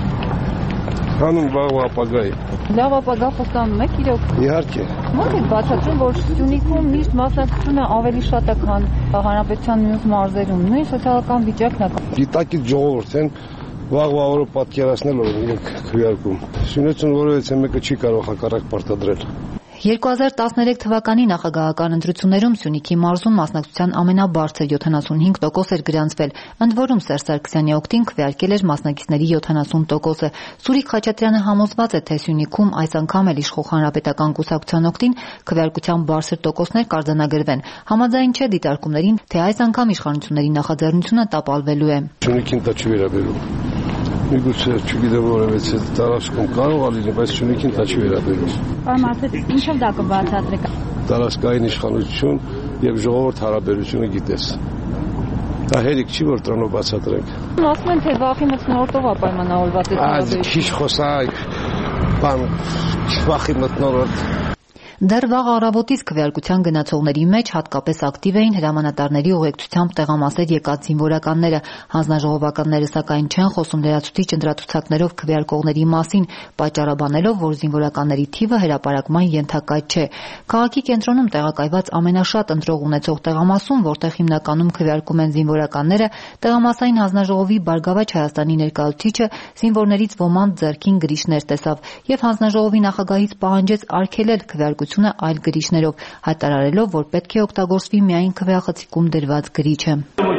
Հանուն վաղ ապագայի։ Լավ ապագա խոստանում եք իրոք։ Իհարկե։ Ո՞նց եք բացատրում, որ Սյունիքում միշտ մասնակցությունը ավելի շատ է, քան հանրապետության մյուս մարզերում։ Նույն սոցիալական վիճակն է։ Գիտակից ժողովուրդ են վաղ օրը պատկերացնել, որ իրենք քվեարկում։ Սյունեցուն որևէ մեկը չի կարող հակառակ պարտադրել։ երկու հազար տասներեք թվականի նախագահական ընտրություններում Սյունիքի մարզում մասնակցության ամենաբարձր յոթանասունհինգ տոկոս էր գրանցվել, ընդ որում Սերժ Սարգսյանի օգտին քվեարկել էր մասնակիցների յոթանասուն տոկոսը։ Սուրիկ Խաչատրյանը համոզված է, թե Սյունիքում այս անգամ էլ իշխող հանրապետական կուսակցության օգտին քվեարկության բարձր տոկոսներ կարձանագրվեն։ Համաձայն չէ դիտարկումներին, թե այս անգամ իշխանությունների նախաձեռնությունը տապալվելու է։ Սյունիքին դա չի վերաբերում։ Միգուցե չգիտեմ որևէ տարածքում կարող է լինել, բայց Սյունիքին դա չի վերաբերում։ Պարոն մարզպետ, ինչով դա կբացատրեք։ Տարածքային իշխանություն եւ ժողովուրդ հարաբերությունը գիտես։ Դա հերիք չի, որ տրոնով բացատրենք։ Ասում են, թե վախի մթնոլորտով է պայմանավորված այդ հարաբերությունը։ Քիչ խոսայք, բան, վախի մթնոլորտ։ Դեռ վաղ առավոտից քվեարկության գնացողների մեջ հատկապես ակտիվ էին հրամանատարների ուղեկցությամբ տեղամասեր եկած զինվորականները։ Հանձնաժողովականները սակայն չեն խոսում լրացուցիչ ընտրացուցակներով քվեարկողների մասին, պատճառաբանելով, որ զինվորականների թիվը հրապարակման ենթակա չէ։ Քաղաքի կենտրոնում տեղակայված ամենաշատ ընտրող ունեցող տեղամասում, որտեղ հիմնականում քվեարկում են զինվորականները, տեղամասային հանձնաժողովի Բարգավաճ Հայաստանի ներկայացուցիչը զինվորներից ոմանց ձեռքին գրիչներ տեսավ եւ հանձնաժողովի նախագահից պահանջեց արգելել քվեարկությունը այլ գրիչներով, հայտարարելով, որ պետք է օգտագործվի միայն քվեախցիկում դրված գրիչը։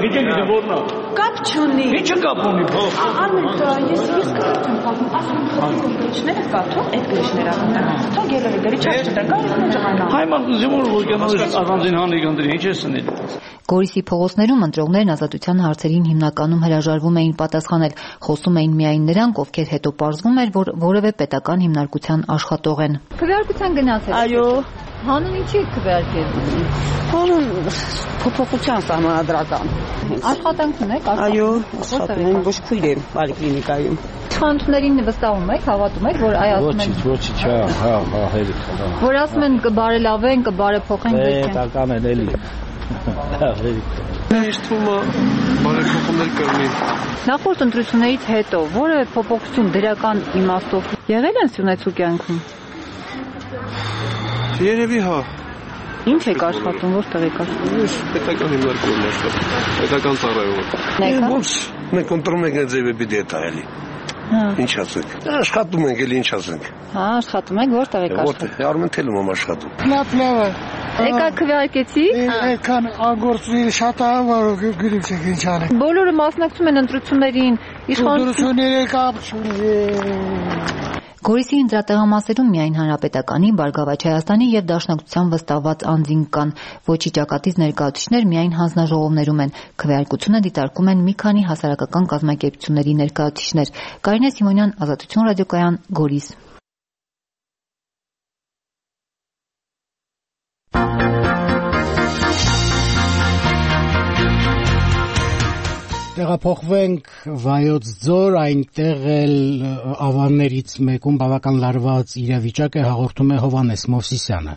Կապ չունի։ Ինչը կապ ունի, փող։ Արմեն, ես ես կապ չունի, ասում գրիչները կաթող, այդ գրիչները ասում։ Թող ելը գրիչը չտա, կարելի է Հայման զինվոր որգանոց առանձին հանի գնդրի, ինչ է սնել։ Գորիսի փողոցներում ընտրողներն ազատության հարցերին հիմնականում հրաժարվում էին պատասխանել, խոսում էին միայն նրանք, ովքեր հետո պարզվում էր, որ որևէ պետական հիմնարկության աշխատող են։ Քվեարկության գնացել։ Այո, հանուն ինչի եք քվեարկել։ հանուն փոփոխության սահմանադրական։ Աշխատանք ունեք, այո, աշխատում եմ ոչ քույր եմ պոլիկլինիկայում։ Իշխանություններին վստահում եք, հավատում եք, որ այ ասում են։ Ոչինչ, ոչինչ, հա, հա, հերիք, հա։ Որ ասում են կբարելավեն, կբարեփոխեն դեպքեր։ Պետական են էլի։ Ես թվում է բարեփոխումներ կլինի։ Նախորդ ընտրություններից հետո որևէ փոփոխություն դրական իմաստով եղել են Սյունեցու կյանքում։ Երևի հա։ Ինչ եք աշխատում, որտեղ եք աշխատում։ Ես պետական հիմնարկում եմ աշխատում, պետական ծառայում։ Ոնց մենք ընտրում ենք այդ ձևի դետա էլի։ Ինչ ասենք։ Աշխատում ենք էլի, ինչ ասենք։ Հա, աշխատում եք, որտեղ եք աշխատում։ Որտեղ Արմենտելում եմ աշխատում։ Լավ, լավ է։ Եկա քվեարկեցի։ Եկան ագործի շատ է, որ գրիչ եք ինչ անեք։ Բոլորը մասնակցում են ընտրություններին, իշխանությունները կապ չունի։ Գորիսի ընտրատեղամասերում միայն Հանրապետականի, Բարգավաճ Հայաստանի եւ Դաշնակցության վստահված անձինք կան։ Ոչի ճակատից ներկայացուցիչներ միայն հանձնաժողովներում են։ Քվեարկությունը դիտարկում են մի քանի հասարակական կազմակերպությունների ներկայացուցիչներ։ Կարինե Սիմոնյան, Ազատություն ռադիոկայան, Գորիս։ Տեղափոխվենք Վայոց ձոր, այնտեղ էլ ավաններից մեկում բավական լարված իրավիճակ է, հաղորդում է Հովհաննես Մովսիսյանը։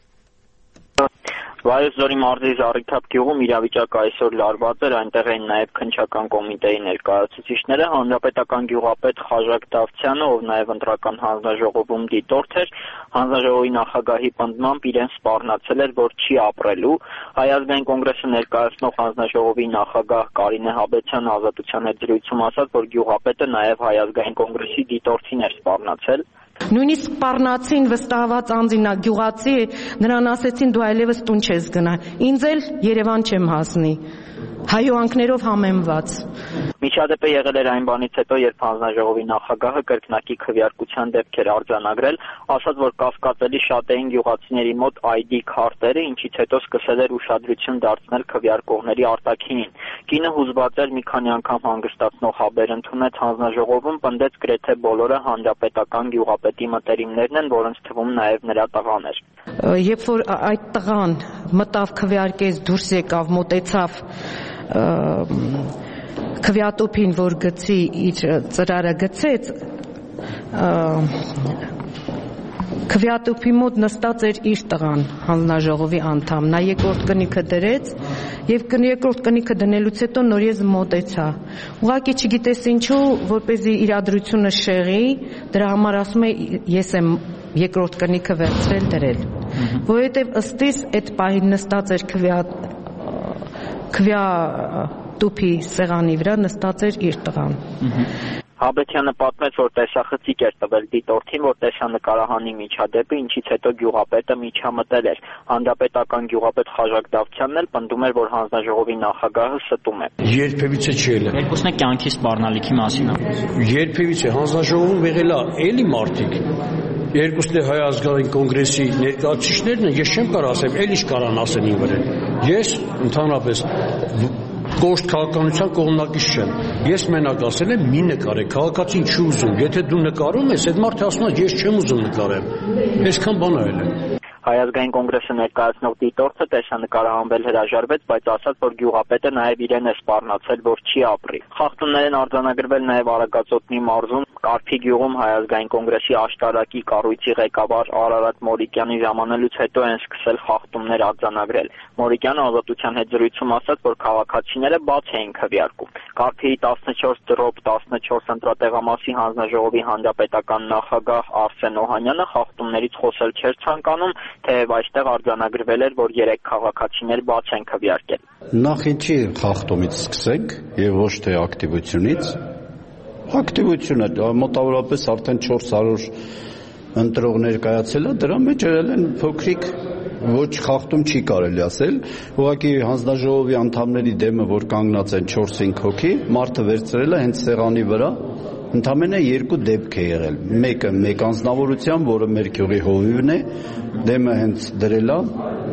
Վայոց ձորի մարզի Զառիթափ գյուղում իրավիճակը այսօր լարված էր, այնտեղ էին նաև քննչական կոմիտեի ներկայացուցիչները, հանրապետական գյուղապետ Խաժակ Դավթյանը, ով նաև ընտրական հանձնաժողովում դիտորդ էր, հանձնաժողովի նախագահի պնդմամբ իրեն սպառնացել էր, որ չի ապրելու, Հայ ազգային կոնգրեսը ներկայացնող հանձնաժողովի նախագահ Կարինե Հաբեցյանը Ազատության հետ զրույցում ասաց, որ գյուղապետը նաև Հայ ազգային կոնգրեսի դիտորդին էր սպառնացել։ Նույնիսկ սպառնացին վստահված անձին գյուղացի, նրան ասեցին դու այլևս տուն չես գնա, ինձ էլ Երևան չեմ հասնի, հայոյանքներով համեմված։ Միջադեպը եղել էր այն բանից հետո, երբ հանձնաժողովի նախագահը կրկնակի քվեարկության դեպքեր արձանագրել, ասաց, որ կասկածելի շատ էին գյուղացիների մոտ այ դի քարտերը, ինչից հետո սկսել էր ուշադրություն դարձնել քվեարկողների արտաքինին։ Կինը հուզված էր մի քանի անգամ հանգստացնող հաբեր ընդունեց հանձնաժողովում, պնդեց գրեթե բոլորը հանրապետական գյուղապետի մտերիմներն են, որոնց թվում նաև նրա տղան էր։ Երբ որ այդ տղան մտավ քվեարկեց, դուրս եկավ, մոտեցավ քվեատոփին, որ գցի իր ծրարը գցեց, քվեատոփի մոտ նստած էր իր տղան, հանձնաժողովի անդամ, նա երկրորդ կնիքը դրեց եւ երկրորդ կնիքը դնելուց հետո նոր ես մոտեցա, ուղղակի չգիտես ինչու, որպեսզի իրադրությունը շեղի, դրա համար ասում է ես եմ երկրորդ կնիքը վերցրել դրել, որովհետեւ ըստիս այդ պահին նստած էր քվեա քվեա տուփի սեղանի վրա նստած էր իր տղան։ Հաբեցյանը պատմեց, որ տեսախցիկ էր տվել դիտորդին, որ տեսանկարահանի միջադեպը, ինչից հետո գյուղապետը միջամտել էր։ Հանրապետական գյուղապետ Խաժակ Դավթյանն էլ պնդում էր, որ հանձնաժողովի նախագահը ստում է։ Երբևիցե չի ելել։ Երկուսն է կյանքի սպառնալիքի մասին է։ Երբևիցե հանձնաժողովում եղել է էլի մարդիկ։ Երկուսն է Հայ ազգային կոնգրեսի ներկայացուցիչներն են, ես չեմ կարող ասեմ, էլ ինչ կարան ասեն ինձ վրա։ Ես ընդհանրապես կոշտ քաղաքականության կողմնակից չեմ։ Ես մենակ ասել եմ մի նկարեք, քաղաքացին չի ուզում։ Եթե դու նկարում ես, այդ մարդը ասում է ես չեմ ուզում նկարեմ։ Այսքան բան ա ելել։ Հայ ազգային կոնգրեսը ներկայացնող դիտորդը տեսանկարահանվել հրաժարվեց, բայց ասաց, որ գյուղապետը նաև իրեն է սպառնացել, որ չի ապրի։ Խախտումներ են արձանագրվել նաև Արագածոտնի մարզում, Կարփի գյուղում Հայ ազգային կոնգրեսի աշտարակի կառույցի ղեկավար Արարատ Մորիկյանի ժամանելուց հետո են սկսել խախտումներ արձանագրել։ Մորիկյանը Ազատության հետ զրույցում ասաց, որ քաղաքացիները բաց էին քվեարկում։ Կարփիի տասնչորս դրոպ տասնչորս ընտրատեղամասի հանձնաժողովի հանրապետական նախագահ Արսեն Օհանյանը խախտումներից խոսել չէր ցանկանում, թեև այստեղ արձանագրվել էր, որ երեք քաղաքացիներ բաց են քվեարկել։ Նախ ինչի խախտումից սկսենք եւ ոչ թե ակտիվությունից։ Ակտիվությունը մոտավորապես արդեն չորս հարյուր ընտրող ներկայացել է, դրա մեջ եղել են փոքրիկ ոչ խախտում չի կարելի ասել, ուղղակի հանձնաժողովի անդամների դեմը, որ կանգնած են չորս-հինգ հոգի, մարդը վերցրել է հենց սեղանի վրա, ընդամենը երկու դեպք է եղել։ Մեկը մեկ անձնավորության, որը մեր գյուղի հովիվն է, դեմը հենց դրել է,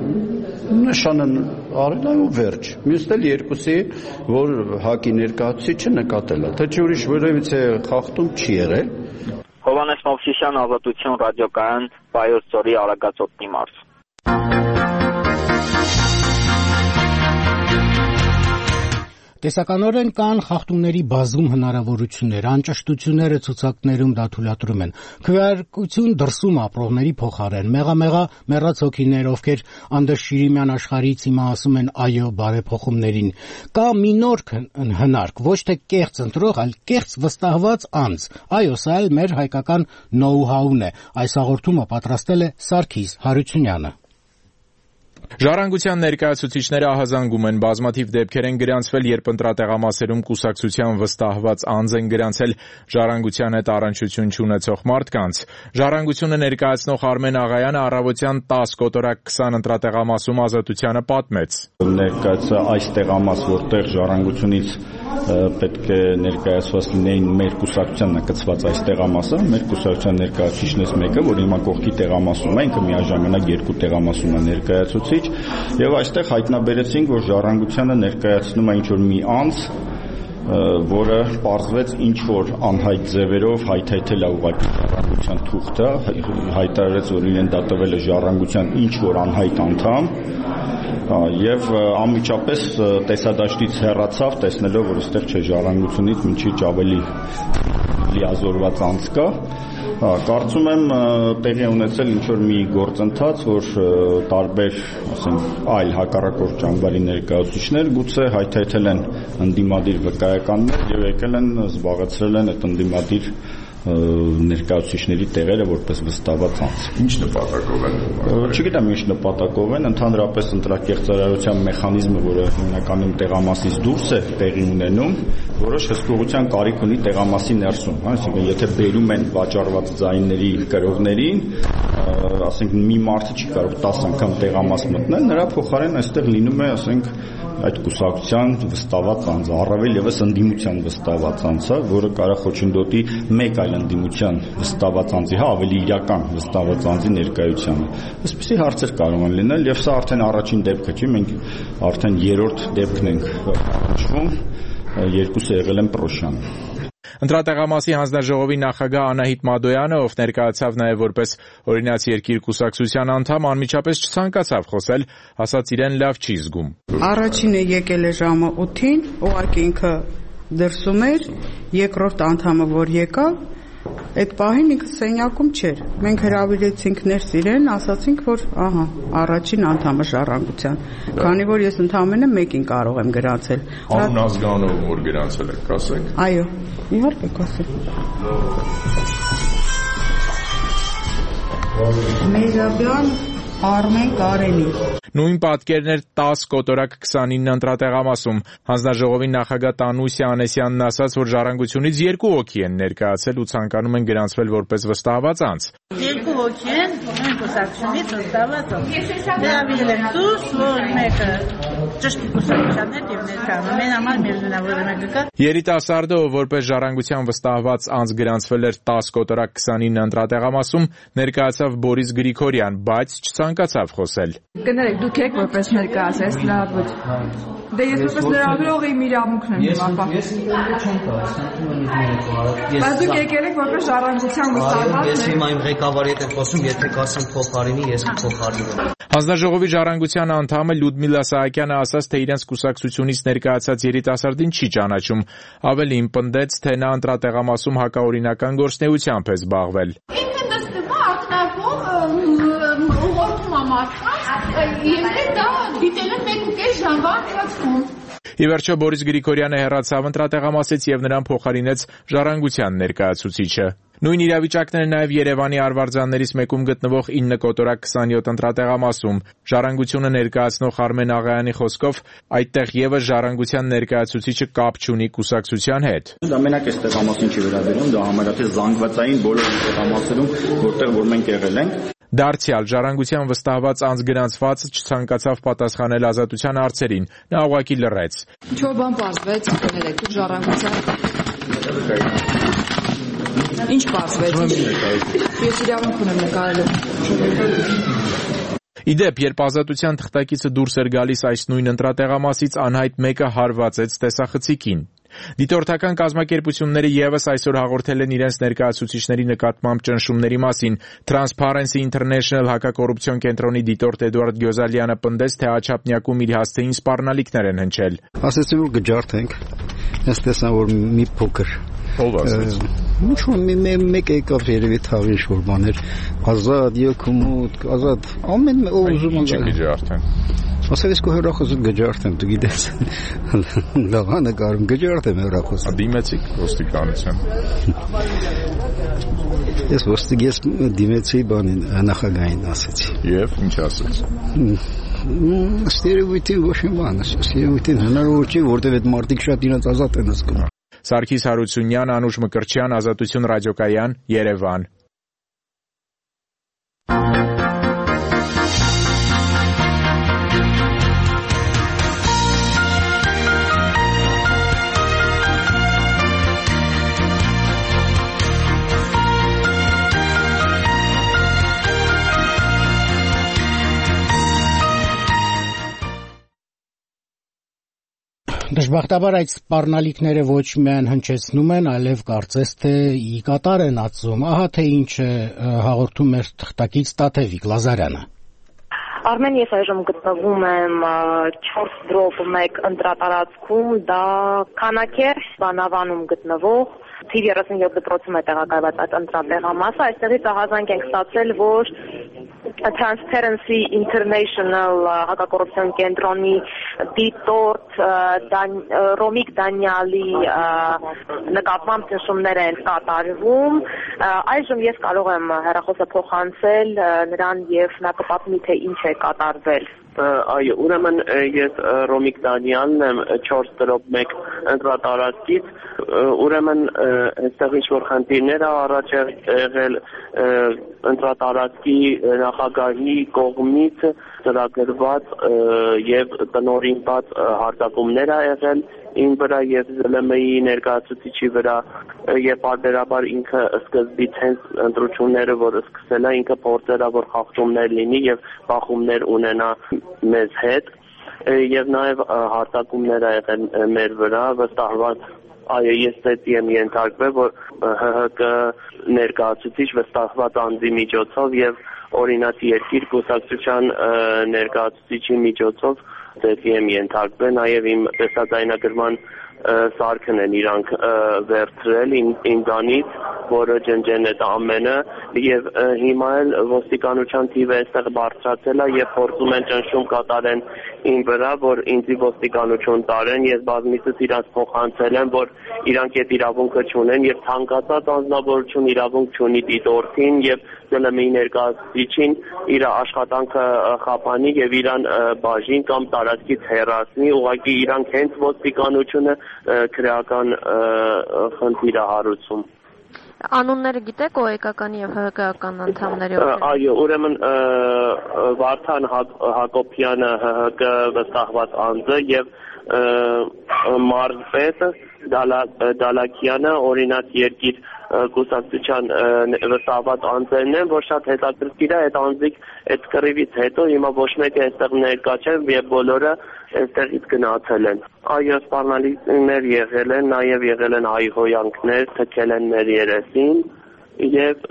նշանը արել է ու վերջ։ Մյուսն էլ երկուսի, որ ՀԱԿ-ի ներկայացուցիչը նկատել է, թե չի ուրիշ որևիցե խախտում չի եղել։ Հովհաննես Մովսիսյան, Ազատություն ռադիոկայան, Վայոց ձորի Արագածոտնի մարզ։ Տեսականորեն կան խախտումների բազում հնարավորություններ, անճշտությունները ցուցակներում դա թույլատրում են։ Քվեարկություն դրսում ապրողների փոխարեն, մեղամեղա մեռած հոգիներ, ովքեր Անդրեաս Շիրիմյան աշխարհից հիմա ասում են այո բարեփոխումներին։ Կա մի նոր հնարք, ոչ թե կեղծ ընտրող, այլ կեղծ վստահված անձ։ Այո, սա էլ մեր հայկական նոու-հաուն է։ Այս հաղորդումը պատրաստել է Սարգիս Հարությունյանը։ Ժառանգության ներկայացուցիչները ահազանգում են, բազմաթիվ դեպքեր են գրանցվել, երբ ընտրատեղամասերում կուսակցության վստահված անձ են գրանցել Ժառանգության հետ առնչություն չունեցող մարդկանց։ Ժառանգությունը ներկայացնող Արմեն Աղայանը առավոտյան տաս կոտորակ քսան ընտրատեղամասում Ազատությանը պատմեց։ Ներկայացա այս տեղամաս, որտեղ Ժառանգությունից պետք է ներկայացված լինեին մեր կուսակցության նկատված այս տեղամասը, մեր կուսակցության ներկայացուցիչներից մեկը, որ հիմա կողքի տեղամասում է, ինքը միաժամանակ երկու տեղամասում է ներկայացուցիչ, եւ այստեղ հայտնաբերեցինք, որ Ժառանգությանը ներկայացնում է ինչ-որ մի անձ, որը պարզվեց ինչ-որ անհայտ ձևերով հայթայթել է ուղղակի Ժառանգության թուղթը, հայտարարեց, որ իրեն դա տվել է Ժառանգության ինչ-որ անհայտ անդամ, եւ անմիջապես տեսադաշտից հեռացավ, տեսնելով, որ այստեղ չէ ժառանգությունից մինչի ավելի լիազորված անց կա։ Կարծում եմ տեղի ունեցել ինչ որ մի գործընթաց, որ տարբեր, ասենք, այլ հակառակորդ ճամբարի ներկայացուցիչներ գուցե հայթայթել են ընդդիմադիր վկայականներ եւ եկել են զբաղեցրել են այդ ընդդիմադիր ներկայացուցիչների տեղերը որպես վստահված անձ։ Ինչ նպատակով են։ Չգիտեմ ինչ նպատակով են, ընդհանրապես ընտրակեղծարարության մեխանիզմը, որը հիմնականում տեղամասից դուրս է տեղի ունենում, որոշ հսկողության կարիք ունի տեղամասի ներսում, հա, այսինքն եթե բերում են վաճառված ձայների կրողներին, ասենք մի մարդը չի կարող տասը անգամ տեղամաս մտնել, նրա փոխարեն այստեղ լինում է, ասենք, այդ կուսակցության վստահված անձը, առավել եւս ընդդիմության վստահված անձը, որը կարող խոչընդոտի մեկ այլ ընդդիմության վստահված անձի, հա, ավելի իրական վստահված անձի ներկայությանը։ Այսպիսի հարցեր կարող են լինել եւ սա արդեն առաջին դեպքը չի, մենք արդեն երրորդ դեպքն ենք հաշվում, երկուսը եղել են Պրոշյան։ Ընտրատեղամասի հանձնաժողովի նախագահ Անահիտ Մադոյանը, ով ներկայացավ նաև որպես օրինաց երկիր կուսակցության անդամ, անմիջապես չցանկացավ խոսել, ասաց իրեն լավ չի զգում։ Առաջինը եկել է ժամը ութին, ուղղակի ինքը դրսում էր, երկրորդ անդամը որ եկավ, այդ պահին ինքը սենյակում չէր։ Մենք հրավիրեցինք ներս իրեն, ասացինք, որ ահա, առաջին անդամը ժառանգության, քանի որ ես ընդամենը մեկին կարող եմ գրանցել։ Անուն ազգանով որ գրանցել եք, ասեք։ Այո, իհարկե կասեմ։ Մեզաբյան Արմեն Կարենի։ Նույն պատկերն էր տասը կոտորակ քսանինը ընտրատեղամասում։ Հանձնաժողովի նախագահ Տանուսիա Անեսյանն ասաց, որ ժառանգությունից երկու հոգի են ներկայացել ու ցանկանում են գրանցվել որպես վստահված անձ։ Երկու հոգի են, նույն կուսակցությունից վստահված անձ։ Դրանից են դուրս, որ մեկը ճշտի կուսակցության հետ եւ ներկայանում են համար միևնույնավոր մեկը կա։ Երիտասարդը, ով որպես ժառանգության վստահված անձ գրանցվել էր տասը կոտորակ քսանինը ընտրատեղամասում, ներկայացավ Բորիս Գրիգորյան, բայց չցանկացավ խոսել։ Կներեք, դուք եք որպես ներկայացես լավոց։ Դե ես որպես լրագրող իմ իրավունքն եմ ապա։ Ես չեմ կարող։ Բայց դուք եկել եք որպես ժառանգության վստահված։ Ես հիմա իմ ղեկավարի հետ եմ խոսում, եթե կասեմ փոխարինի, ես կփոխարինեմ։ Հանձնաժողովի ժառանգության անդամը Լյուդմիլա Սահակյանը ասաց, թե իրենց կուսակցությունից ներկայացած երիտասարդին չի ճանաչում։ Ավելին պնդեց, թե նա ընտրատեղամասում հակաօրինական գործունեությամբ է զբաղվել։ Ինքը նստում է ակնարկում ուղղորդում է մարդկանց, եւ դա դիտել են մեկ ու կես ժամվա ընթացքում։ Ի վերջո Բորիս Գրիգորյանը հեռացավ ընտրատեղամասից եւ նրան փոխարինեց ժառանգության ներկայացուցիչը։ Նույն իրավիճակն է նաև Երևանի արվարձաններից մեկում գտնվող ինը կոտորակ քսանյոթ ընտրատեղամասում։ Ժառանգությունը ներկայացնող Արմեն Աղայանի խոսքով այդտեղ եւս ժառանգության ներկայացուցիչը կապ չունի կուսակցության հետ։ Դա մենակ այս տեղամասին չի վերաբերում, դա համարյա զանգվածային բոլոր տեղամասերում, որտեղ որ մենք եղել ենք։ Դարձյալ ժառանգության վստահված անձ գրանցված չցանկացավ պատասխանել Ազատության հարցերին, նա ուղղակի լռեց։ Ինչ որ բան պարզվեց, կներեք, դուք ժառանգության Ինչ պարզվեց։ Ես իրավունք ունեմ նկարելու։ Իդեպ, երբ Ազատության թղթակիցը դուրս էր գալիս այս նույն ընտրատեղամասից, անհայտ մեկը հարվածեց տեսախցիկին։ Դիտորդական կազմակերպությունները եւս այսօր հաղորդել են իրենց ներկայացուցիչների նկատմամբ ճնշումների մասին։ Transparency International հակակոռուպցիոն կենտրոնի դիտորդ Էդուարդ Գյոզալյանը պնդեց, թե Աչափնյակում իր հասցեին սպառնալիքներ են հնչել։ Ասեցին, որ գջարդենք։ Ես տեսա, որ մի փոքր Ով ասեց։ Ինչ որ մի մեկ եկավ երևի թաղի ինչ-որ բաներ, ազատ, եկումուտ, ազատ, ամեն ով ուզում է։ Ինչ գջարդեն։ Ասել ես քո հեռախոսը գջարդեմ, դու գիտես։ Լավ նկարում գջարդեմ հեռախոսը։ Դիմեցիք ոստիկանության։ Ես ոստիկ ես դիմեցի բանին նախագահին ասեցի։ Եվ ինչ ասեց։ Ստերեոտիպ ոչ մի բան, ստերեոտիպ հնարավոր չի, որտեղ այդ մարդիկ շատ իրենց ազատ են զգում։ Սարգիս Հարությունյան, Անուշ Մկրտչյան, Ազատություն ռադիոկայան, Երևան։ Դժբախտաբար այդ սպառնալիքները ոչ միայն հնչեցնում են, այլև կարծես թե ի կատար են ածում։ Ահա թե ինչ է հաղորդում մեր թղթակից Տաթևիկ Լազարյանը։ Արմեն, ես այժմ գտնվում եմ չորս դրոպ մեկ ընտրատարածքում, դա Քանաքեր բանավանում գտնվող թիվ երեսունյոթ դպրոցում է տեղակայված այդ ընտրատեղամասը, այստեղից ահազանգ ենք ստացել, որ Transparency International հակակոռուպցիոն կենտրոնի դիտորդ Ռոմիկ Դանյալի նկատմամբ ճնշումներ են կատարվում, այժմ ես կարող եմ հեռախոսը փոխանցել նրան եւ նա կպատմի, թե ինչ է կատարվել։ Այո, ուրեմն ես Ռոմիկ Դանյալն եմ չորս դրոպ մեկ ընտրատարածքից, ուրեմն այստեղ ինչ-որ խնդիրներ է առաջ եղել ընտրատարածքի նախագահի կողմից ծրագրված եւ տնօրինված հարձակումներ ա եղել ին վրա եւ Զ Լ M I ներկայացուցիչի վրա եւ բարբերաբար ինքը սկզբից հենց ընտրությունները, որ սկսել է, ինքը փորձել է, որ խախտումներ լինի եւ բախումներ ունենա մեզ հետ եւ նաեւ հարձակումներ ա եղել մեր վրա վստահված այո ես դեպի եմ ենթարկվել, որ Հ Հ Կ ներկայացուցիչ վստահված անձի միջոցով եւ օրինաց երկիր կուսակցության ներկայացուցիչի միջոցով դեպի եմ ենթարկվել, նաեւ իմ տեսաձայնագրման սարքն են իրանք վերցրել ինձանից, որը ջնջեն այդ ամենը եւ հիմա էլ ոստիկանության թիվը այստեղ բարձրացել է եւ փորձում են ճնշում կատարեն ին վրա, որ ինձի ոստիկանություն տարեն, ես բազմիցս իրանց փոխանցել եմ, որ իրանք այդ իրավունքը չունեն եւ ցանկացած անձնավորություն իրավունք չունի դիտորդին եւ Զ Լ M I ներկայացուցիչին իր աշխատանքը խափանի եւ իրան բաժին կամ տարածքից հեռացնի, ուղղակի իրանք հենց ոստիկանությունը քրեական խնդիր է հարուցում։ Անունները գիտեք օ-էկականի եւ Հ Հ Կ-ական անդամների։ Այո, ուրեմն Վարդան Հակոբյանը Հ Հ Կ վստահված անձը եւ մարզպետը Դալակյանը օրինաց երկիր կուսակցության վստահված անձերն են, որ շատ հետաքրքիր է այդ անձիկ այդ կռիվից հետո հիմա ոչ մեկը այստեղ ներկա չէ եւ բոլորը այստեղից գնացել են։ Այո, սպառնալիքներ եղել են, նաեւ եղել են հայհոյանքներ, թքել են մեր երեսին եւ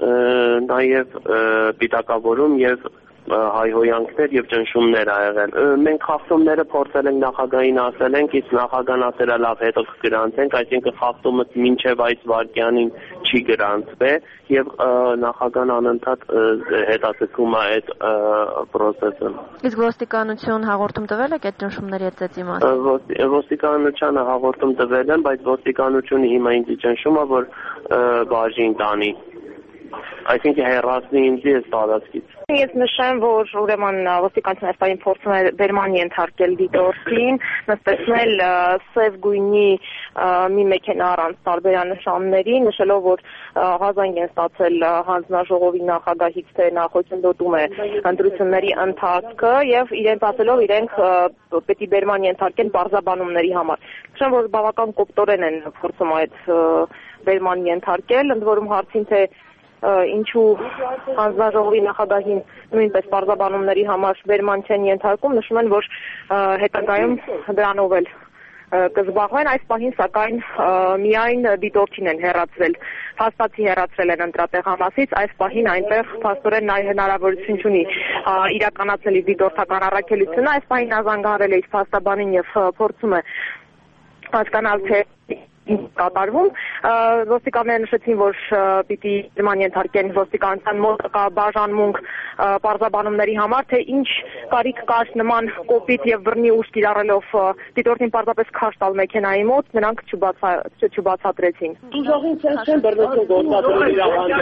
նաեւ պիտակավորում եւ հայհոյանքներ եւ ճնշումներ ա եղել։ Մենք խախտումները փորձել ենք նախագահին ասել ենք, իսկ նախագահն ասել է լավ հետո կգրանցենք, այսինքն խախտումը մինչեւ այս վարքյանին չի գրանցվել եւ նախագահն անընդհատ հետաձգում է այդ process-ը։ Իսկ ոստիկանություն հաղորդում տվել եք այդ ճնշումների ծեծի մասին։ Ոստիկանությանը հաղորդում տվել են, բայց ոստիկանությունը հիմա ինձ ճնշում է, որ բաժին տանի։ Այսինքն հեռացնի ինձ այս տարածքից։ Ես նշեմ, որ ուրեմն ոստիկանությունը այս պահին փորձում է բերման ենթարկել դիտորդին, նստեցնել սև գույնի մի մեքենա առանց տարբերանշանների, նշելով, որ հազանգ են ստացել հանձնաժողովի նախագահից, թե նա խոչընդոտում է ընտրությունների ընթացքը եւ իրենց ասելով իրենք պետք է բերման ենթարկեն բարձաբանումների համար։ Նշեմ, որ բավական կոպտորեն են փորձում այդ բերման ենթարկել, ընդ որում հարցին թե ինչու հանձնաժողովի նախագահին նույնպես բարձաբանումների համար բերման չեն ենթարկում, նշում են, որ հետագայում դրանով էլ կզբաղվեն, այս պահին սակայն միայն դիտորդին են հեռացրել, փաստացի հեռացրել են ընտրատեղամասից, այս պահին այնտեղ փաստորեն հնարավորություն չունի իրականացնել դիտորդական առաքելությունը, այս պահին նա զանգահարել է իր փաստաբանին եւ փորձում է հասկանալ, թե կատարվում ոստիկանները նշեցին, որ պիտի դրման ենթարկեն ոստիկանության մոտ կա բաժանմունք պարզաբանումների համար, թե ինչ կարիք կար նման կոպիտ եւ բռնի ուժ կիրառելով դիտորդին պարզապես քաշ տալ մեքենայի մոտ, նրանք չբացատրեցին։ Ուժեղին չեն բռնեցին գործադրել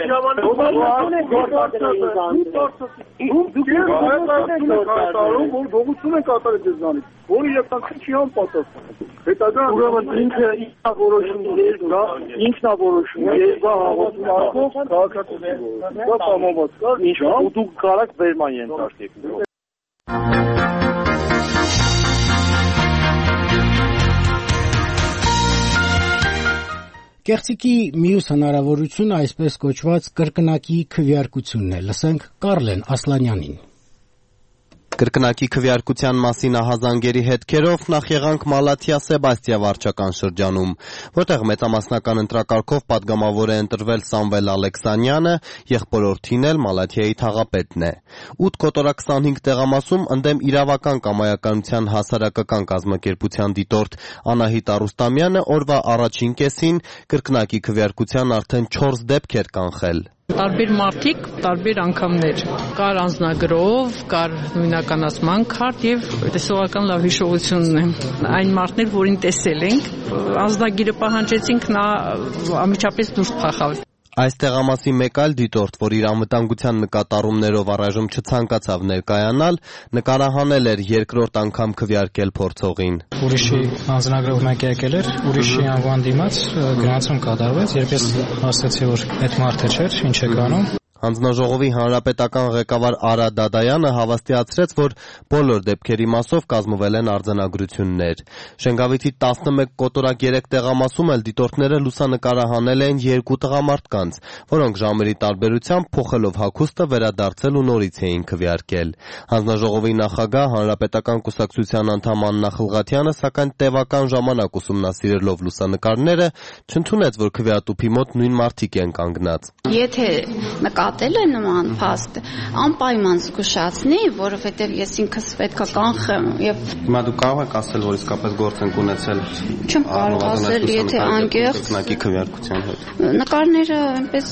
իրավանդը։ Որը երբեք չի անպատասխան։ Հետագա ուրեմն ինքը ինքնավորոշում երկա, ինքնավորոշում երկա հաղորդում արքով քաղաքացիական։ Դա համոված կար, ինչ ու դուք կարաք բերման ենթարկեք։ Կեղծիքի մյուս հնարավորությունը այսպես կոչված կրկնակի քվեարկությունն է։ Լսենք Կարլեն Ասլանյանին։ Կրկնակի քվեարկության մասին ահազանգերի հետքերով նախ եղանք Մալաթիա Սեբաստիա վարչական շրջանում, որտեղ մեծամասնական ընտրակարգով պատգամավոր է ընտրվել Սամվել Ալեքսանյանը, եղբորորդին էլ Մալաթիայի թաղապետն է։ ութ կոտորակսանհինգ տեղամասում ընդդեմ իրավական կամայականության հասարակական կազմակերպության դիտորդ Անահիտ Արուստամյանը օրվա առաջին կեսին կրկնակի քվեարկության արդեն չորս դեպք էր կանխել։ Տարբեր մարդիկ, տարբեր անգամներ, կար անձնագրով, կար նույնականացման քարտ եւ տեսողական լավ հիշողությունն է։ Այն մարդներ, որին տեսել ենք, անձնագիրը պահանջեցինք, նա ամիջապես դուրս փախավ։ Այս տեղամասի մեկ այլ դիտորդ, որ իր անվտանգության նկատառումներով առայժմ չցանկացավ ներկայանալ, նկարահանել էր երկրորդ անգամ քվեարկել փորձողին։ Ուրիշի անձնագրով մեկ եկել էր, ուրիշի անվան դիմաց գրանցում կատարվեց, երբ ես հասկացի, որ այդ մարդը չէր, ինչ է կանում։ Հանձնաժողովի հանրապետական ղեկավար Արա Դադայանը հավաստիացրեց, որ բոլոր դեպքերի մասով կազմվել են արձանագրություններ։ Շենգավիթի տասնմեկ կոտորակ երեք տեղամասում էլ դիտորդները լուսանկարահանել են երկու տղամարդկանց, որոնք ժամերի տարբերությամբ փոխելով հագուստը վերադարձել ու նորից էին քվեարկել։ Հանձնաժողովի նախագահ հանրապետական կուսակցության անդամ Աննա Խլղաթյանը, սակայն տևական ժամանակ ուսումնասիրելով լուսանկարները, չընդունեց, որ քվեատուփի մոտ նույն մարդիկ են կանգնած։ Եթե նկատել է նման փաստ, անպայման զգուշացնի, որովհետև ես ինքս պետք է կանխեմ եւ Հիմա դու կարող եք ասել, որ իսկապես գործ ենք ունեցել։ Չեմ կարող ասել, եթե անկեղծ կրկնակի քվեարկության հետ։ Նկարները այնպես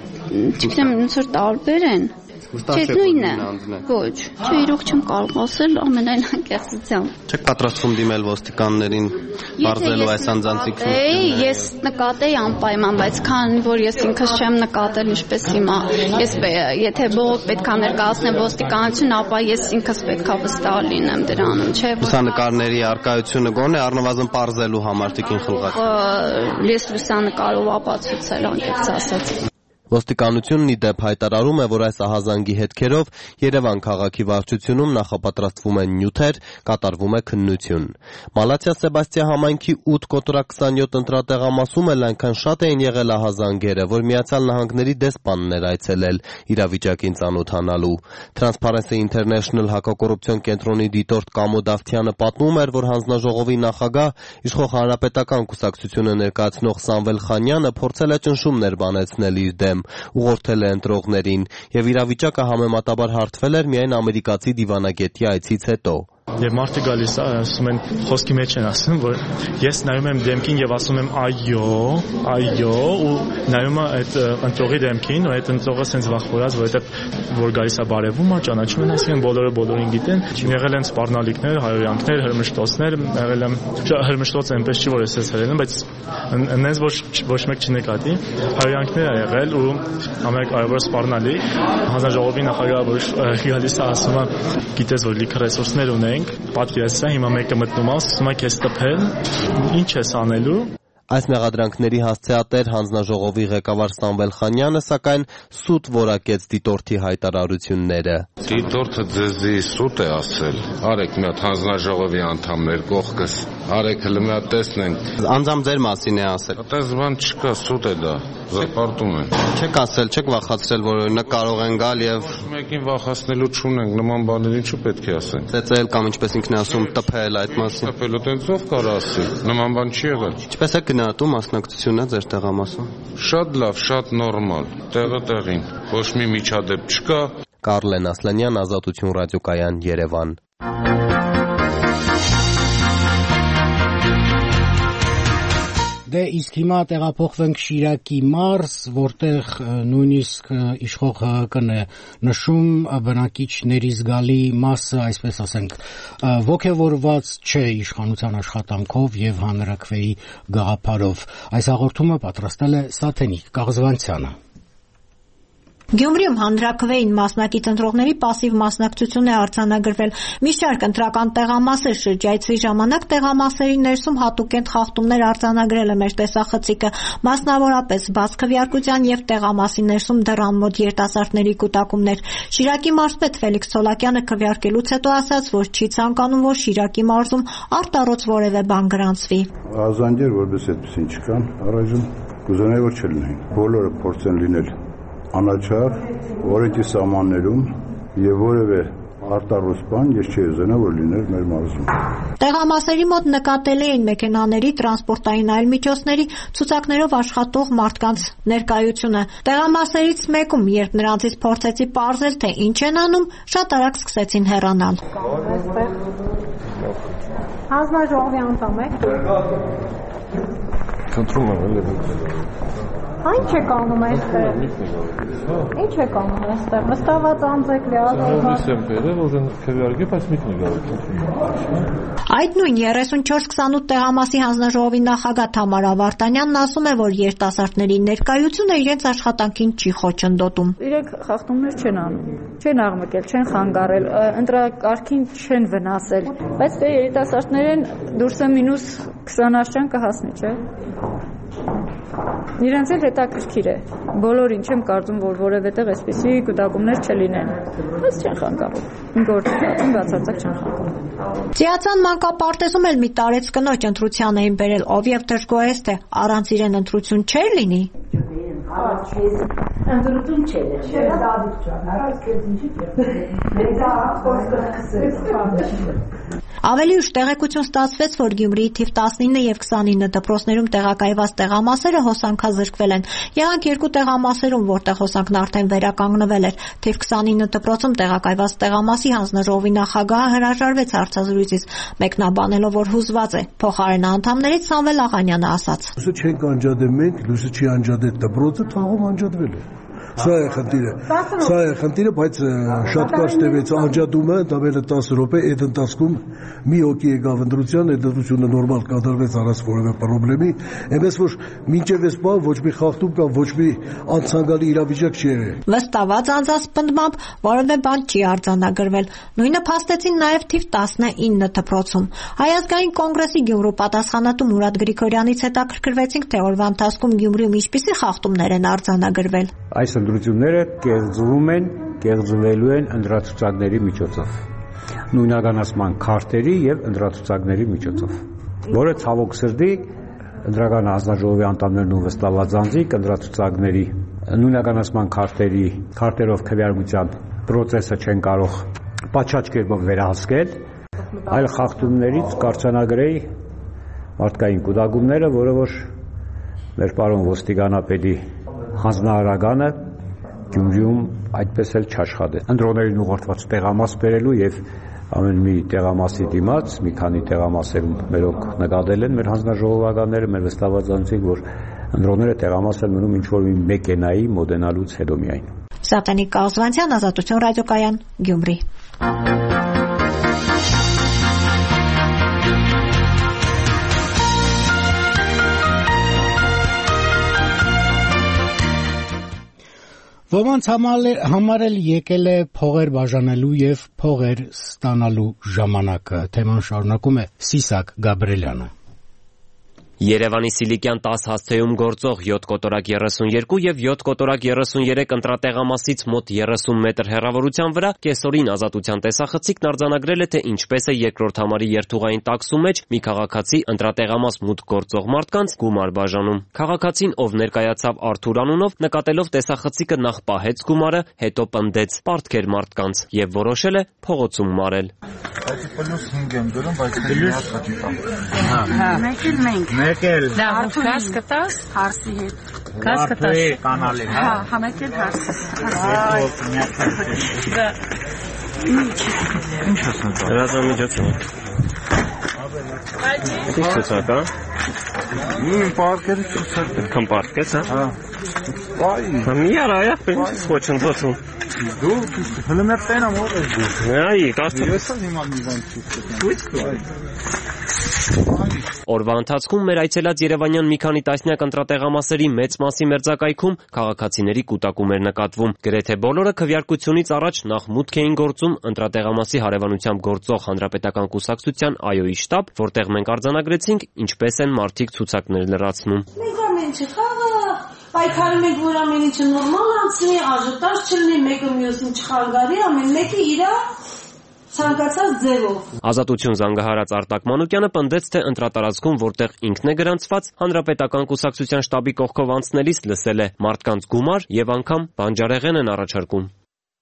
չգիտեմ, ոնց որ տարբեր են։ Չէ, նույնն է։ Ոչ, չէ, իրոք չեմ կարող ասել ամենայն անկեղծությամբ։ Չեք պատրաստվում դիմել ոստիկաններին բարձելու այս անձանցիկները։ Ես նկատեի անպայման, բայց քանի որ ես ինքս չեմ նկատել, ինչպես հիմա, ես եթե բողոք պետք է ներկայացնեմ ոստիկանություն, ապա ես ինքս պետք է վստահ լինեմ դրանում, չէ՞։ Լուսանկարների արկայությունը գոնե առնվազն պարզելու համար Տիկին Խլղաթյան։ Ես լուսանկարով ապացուցել, անկեղծ ասած։ Ոստիկանությունն ի դեպ հայտարարում է, որ այս ահազանգի հետքերով Երևան քաղաքի վարչությունում նախապատրաստվում են նյութեր, կատարվում է քննություն։ Մալաթիա Սեբաստիա համայնքի ութ կոտորակսանյոթ ընտրատեղամասում էլ այնքան շատ էին եղել ահազանգերը, որ Միացյալ Նահանգների դեսպանն էր այցելել իրավիճակին ծանոթանալու։ Transparency International հակակոռուպցիոն կենտրոնի դիտորդ Կամո Դավթյանը պատմում էր, որ հանձնաժողովի նախագահ իշխող հանրապետական կուսակցությունը ներկայացնող Սամվել Խանյանը փորձել է ճնշումներ բանեցնել իր դեմ, ուղղորդել է ընտրողներին, եւ իրավիճակը համեմատաբար հարթվել էր միայն ամերիկացի դիվանագետի այցից հետո։ Եվ մարդը գալիս է, ասում են, խոսքի մեջ են ասում, որ ես նայում եմ դեմքին եւ ասում եմ այո, այո, ու նայում եմ այդ ընտրողի դեմքին, ու այդ ընտրողը sense վախվորած, որովհետեւ որ գալիս է բարևում, ճանաչում են, ասեն բոլորը բոլորին գիտեն, եղել են սպառնալիքներ, հայոյանքներ, հրմշտոցներ, եղել են հրմշտոց այնպես չի որ էսես հրել են, բայց այնպես որ ոչ մեկ չնկատի, հայոյանքներ ա եղել ու ամենակարևորը սպառնալիք, հանձնաժողովի նախագահը որ գալիս է ասում է, գիտես որ լիքը ռեսուրսներ ունենք պատկերացրու հիմա մեկը մտնում է, ասում է քեզ տփել, ինչ ես անելու։ Այս մեղադրանքների հասցեատեր հանձնաժողովի ղեկավար Սամվել Խանյանը, սակայն սուտ որակեց դիտորդի հայտարարությունները։ Դիտորդը ձեզի սուտ է ասել, արեք մի հատ հանձնաժողովի անդամներ կողքս, արեք հլը մի հատ տեսնենք։ Անձամբ ձեր մասին է ասել։ Այդպես բան չկա, սուտ է դա, զապարտում են։ Չեք ասել, չեք վախացրել, որ օրինակ կարող են գալ եւ մեկին վախացնելու չունենք, նման բաներ ինչու պետք է ասենք։ Ծեծել կամ ինչպես ինքն է ասում, տփել այդ մասին։ Տփելը տենցով կար ասի, նման բան չի եղել։ Ինչպես է գնահատում մասնակցությունը ձեր տեղամասում։ Շատ լավ, շատ նորմալ, տեղը տեղին, ոչ մի միջադեպ չկա։ Կարլեն Ասլանյան, Ազատություն ռադիոկայան, Երևան։ Դե իսկ հիմա տեղափոխվենք Շիրակի մարզ, որտեղ նույնիսկ իշխող ՀՀԿ-ն է նշում բնակիչների զգալի մասը, այսպես ասենք, ոգևորված չէ իշխանության աշխատանքով եւ հանրաքվեի գաղափարով։ Այս հաղորդումը պատրաստել է Սաթենիկ Կաղզվանցյանը։ Գյումրիում հանրաքվեին մասնակից ընտրողների պասիվ մասնակցություն է արձանագրվել։ Մի շարք ընտրական տեղամասեր շրջայցի ժամանակ տեղամասերի ներսում հատուկենտ խախտումներ արձանագրել է մեր տեսախցիկը, մասնավորապես բաց քվեարկության եւ տեղամասի ներսում դեռ անմոտ երիտասարդների կուտակումներ։ Շիրակի մարզպետ Ֆելիքս Ցոլակյանը քվեարկելուց հետո ասաց, որ չի ցանկանում, որ Շիրակի մարզում արտառոց որևէ բան գրանցվի։ Ազանգեր որպես այդպեսին չկան, առայժմ կուզենայի որ չլինեն։ Բոլորը փորձեն լինել անաչառ, օրենքի սահմաններում եւ որևէ արտառոց բան ես չի ուզենա որ լիներ մեր մարզում։ Տեղամասերի մոտ նկատելի էին մեքենաների, տրանսպորտային այլ միջոցների, ցուցակներով աշխատող մարդկանց ներկայությունը։ Տեղամասերից մեկում, երբ նրանցից փորձեցի պարզել, թե ինչ են անում, շատ արագ սկսեցին հեռանալ։ Հանձնաժողովի անդամ եք։ Խնդրում եմ ելեք։ Ինչ եք անում այստեղ։ Ինչ եք անում այստեղ։ Վստահված անձ եք Այդ նույն երեսունչորս քսանութ տեղամասի հանձնաժողովի նախագահ Թամարա Վարդանյանն ասում է, որ երիտասարդների ներկայությունը իրենց աշխատանքին չի խոչընդոտում։ Իրենք խախտումներ չեն անում, չեն աղմկել, չեն խանգարել, ընտրակարգին չեն վնասել, բայց դե երիտասարդներն դուրսը մինուս քսան աշճան կհասնի, չէ՞։ Իրենց էլ հետաքրքիր է։ Բոլորին չեմ կարծում, որ որևէտեղ այսպիսի կուտակումներ չլինեն։ Բայց չեն խանգարում։ Գործում բացարձակ չեն խանգարում։ Ծիածան մանկապարտեզում էլ մի տարեց կնոջ ընտրության էին բերել, ով եւ դժգոհեց, թե առանց իրեն ընտրություն չէր լինի։ Ընտրություն չէ։ Ավելի ուշ տեղեկություն ստացվեց, որ Գյումրիի թիվ տասնինը եւ քսանինը դպրոցներում տեղակայված տեղամասերը հոսանքազրկվել են։ Եղանք երկու տեղամասերում, որտեղ հոսանքն արդեն վերականգնվել էր։ Թիվ քսանինը դպրոցում տեղակայված տեղամասի հանձնաժողովի նախագահը հրաժարվեց հարցազրույցից, մեկնաբանելով, որ հուզված է։ Փոխարեն անդամներից Սամվել Աղանյանը ասաց. Լույսը չենք անջատել մենք, լույսը չի անջատել դպրոցը, թաղում անջատվել է։ Սա է խնդիրը, սա է խնդիրը, բայց շատ կարճ տևեց անջատումը, տավելը տասը րոպե, այդ ընթացքում մի հոգի եկավ ընտրության, այդ ընտրությունը նորմալ կատարվեց առանց որևէ պրոբլեմի, այնպես որ մինչև այս բան ոչ մի խախտում կամ ոչ մի անցանկալի իրավիճակ չի եղել։ Վստահված անձանց պնդմամբ որևէ բան չի արձանագրվել։ Նույնը փաստեցին նաև թիվ տասնինը դպրոցում։ Հայ ազգային կոնգրեսի Գյումրու պատասխանատու Մուրադ Գրիգորյանից հետաքրքրվեցինք, թե օրվա ընթացքում Գյումրիում ինչպիսի խախտումներ են արձանագրվել։ Այս ընտրությունները կեղծվում են, կեղծվելու են ընտրացուցակների միջոցով, նույնականացման քարտերի եւ ընտրացուցակների միջոցով, որը ցավոք սրտի ընտրական հանձնաժողովի անդամներն ու վստահված անձիկ ընտրացուցակների նույնականացման քարտերի քարտերով քվեարկության process-ը չեն կարող պատշաճ կերպով վերահսկել, այլ խախտումներից կարձանագրեի մարդկային կուտակումները, որը որ մեր պարոն ոստիկանապետի հանձնարարականը Գյումրիում այդպես էլ չաշխատեց։ Ընտրողներին ուղղորդված տեղամաս բերելու եւ ամեն մի տեղամասի դիմաց, մի քանի տեղամասերում մերոք նկատել են մեր հանձնաժողովականները, մեր վստահված անձինք, որ ընտրողները տեղամասը մնում ինչ-որ մի մեկենայի մոդենալուց հետո միայն։ Սատանիկ Կազվանցյան, Ազատություն ռադիոկայան, Գյումրի։ Ոմանց համար էլ եկել է փողեր բաժանելու եւ փողեր ստանալու ժամանակը։ Թեման շարունակում է Սիսակ Գաբրելյանը։ Երևանի Սիլիկյան տաս հասցեում գործող յոթ կոտորակ երեսունյոթ եւ յոթ կոտորակ երեսունյոթ ընտրատեղամասից մոտ երեսուն մետր հեռավորության վրա կեսօրին Ազատության տեսախցիկն արձանագրել է, թե ինչպես է երկրորդ համարի երթուղային տաքսու մեջ մի քաղաքացի ընտրատեղամաս մուտք գործող մարդկանց գումար բաժանում։ Քաղաքացին, ով ներկայացավ Արթուր անունով, նկատելով տեսախցիկը նախ պահեց գումարը, հետո պնդեց, պարտքեր մարդկանց եւ որոշել է փողոցում մարել։ Այդ պլյուս հինգ եմ դրում, բայց դե հատ խաչի կամ։ Հա, մեկ էլ մենք։ Մեկ էլ։ Դա հաս կտաս հարսի հետ։ Կաս կտաս կանալի։ Հա, հա մեկ էլ հարս։ Դա ինչ ասած։ Հրաժարմիջոցը։ Ինչ ցուցակ, հա։ Իմ պարկերը ցուցակ է։ Քան պարկես, հա։ Այ։ Մի արա, ինչ խոչընդոտում։ Դու հələ մեր տենամ ով ես դու։ Այ, կարծում ես հիմա մի բան ցույց Օրվա ընթացքում մեր այցելած երևանյան մի քանի տասնյակ ընտրատեղամասերի մեծ մասի մերձակայքում քաղաքացիների կուտակում էր նկատվում։ Գրեթե բոլորը քվեարկությունից առաջ նախ մուտք էին գործում ընտրատեղամասի հարևանությամբ գործող հանրապետական կուսակցության ԱՅՈ-ի շտաբ, որտեղ մենք արձանագրեցինք ինչպես են մարդիկ ցուցակներ լրացնում։ Մենք ամեն ինչ խաղը պայքարում ենք, որ ամեն ինչը նորմալ անցնի, աժտաժ չլինի, մեկը մյուսին չխանգարի, ամեն մեկը իր ցանկացած ձևով։ Ազատություն զանգահարած Արտակ Մանուկյանը պնդեց, թե ընտրատարածքում, որտեղ ինքն է գրանցված, հանրապետական կուսակցության շտաբի կողքով անցնելիս լսել է մարդկանց գումար եւ անգամ բանջարեղեն են առաջարկում։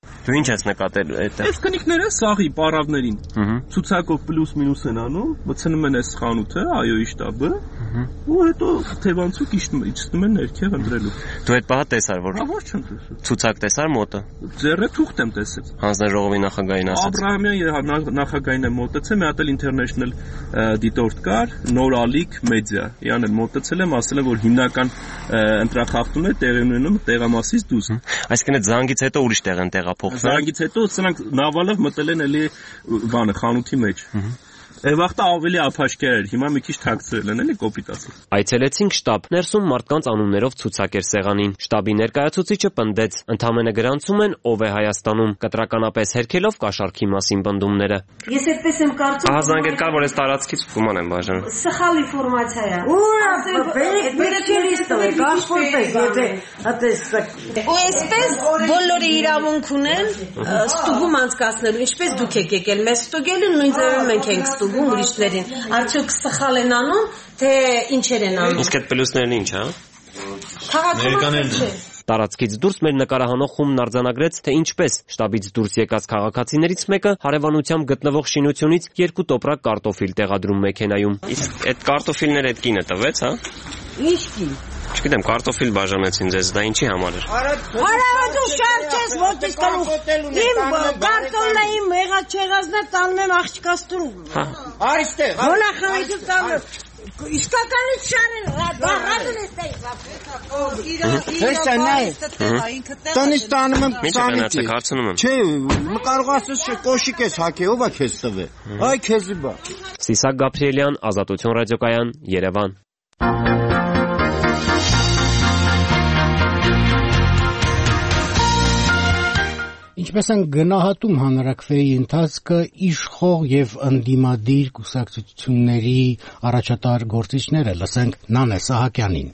Դու ինչ ես նկատել այդտեղ։ Այս քնիկները սաղի պարավներին։ Ցուցակով պլյուս մինուս են անում, մտցնում են այս խանութը, այոյի շտաբը, ու հետո թևանցուկ իջնում են ներքև ընտրելու։ Դու այդ բանը տեսար, որ։ Ահա չեմ տեսել։ Ցուցակ տեսար մոտը։ Ձեռը թուղթ եմ տեսել։ Հանձնաժողովի նախագահին ասաց։ Աբրահամյան նախագահին եմ մոտեցել, մի հատ էլ International դիտորդ կար, նոր ալիք մեդիա։ Յան էլ մոտեցել եմ, ասել եմ, որ հիմնական ընտրախախտումները տեղի ունենում տեղամասից դուրս։ Այսինքն այդ զանգից հետո ուրիշ տեղ են տեղափոխվել։ Զանգից հետո սրանք նավալով մտել են էլի բանը խանութի մեջ։ Էվախտը ավելի ափաշկեր էր, հիմա մի քիչ թաքցրել են, էլի կոպիտ ասած։ Այցելեցինք շտաբ, ներսում մարդկանց անուններով ցուցակ էր սեղանին։ Շտաբի ներկայացուցիչը պնդեց, ընդամենը գրանցում են ով է Հայաստանում, կտրականապես հերքելով կաշառքի մասին պնդումները։ Ես այդպես եմ կարծում։ Ահա զանգեր կա, որ այս տարածքից ֆուման են բաժանում։ Սխալ ինֆորմացիա է։ Ու բերեքերիստով է, կաշփորտես, եթե հատես։ Ու այսպես բոլորը իրավունք ունեն ստուգում անցկացնելու, ինչպես դուք եք եկել մեզ ստուգելու, նույն ձևով մենք ենք ստուգում ուրիշներին։ Արդյոք սխալ են անում, թե ինչեր են անում։ Իսկ այդ պլյուսներն ինչ, հա։ Քաղաքականն չէ։ Տարածքից դուրս մեր նկարահանող խումբն արձանագրեց, թե ինչպես շտաբից դուրս եկած քաղաքացիներից մեկը հարևանությամբ գտնվող շինությունից երկու տոպրակ կարտոֆիլ տեղադրում մեքենայում։ Իսկ այդ կարտոֆիլները այդ կինը տվեց, հա։ Ինչ կին։ Չգիտեմ, կարտոֆիլ բաժանեցին ձեզ, դա ինչի համար էր։ Արա դու շարժ ես, ոտից տալու։ Իմ կարտոնն է, իմ եղած չեղածն է տանում եմ աղջկաս տուրում։ Հա։ Արիստեղ, հոլախավիթում տալու։ Իսկականից շարել, ռադուն ես տայ։ Հեսա նայ, տանից տանում եմ քսանից։ Չէ, կարող ասես կոշիկ ես հակե, ով է քեզ տվե։ Այ քեզի բա։ Սիսակ Գաբրիելյան, Ազատություն ռադիոկայան, Երևան։ Ինչպես են գնահատում հանրաքվեի ընթացքը իշխող եւ ընդդիմադիր կուսակցությունների առաջատար գործիչները, լսենք Նանե Սահակյանին։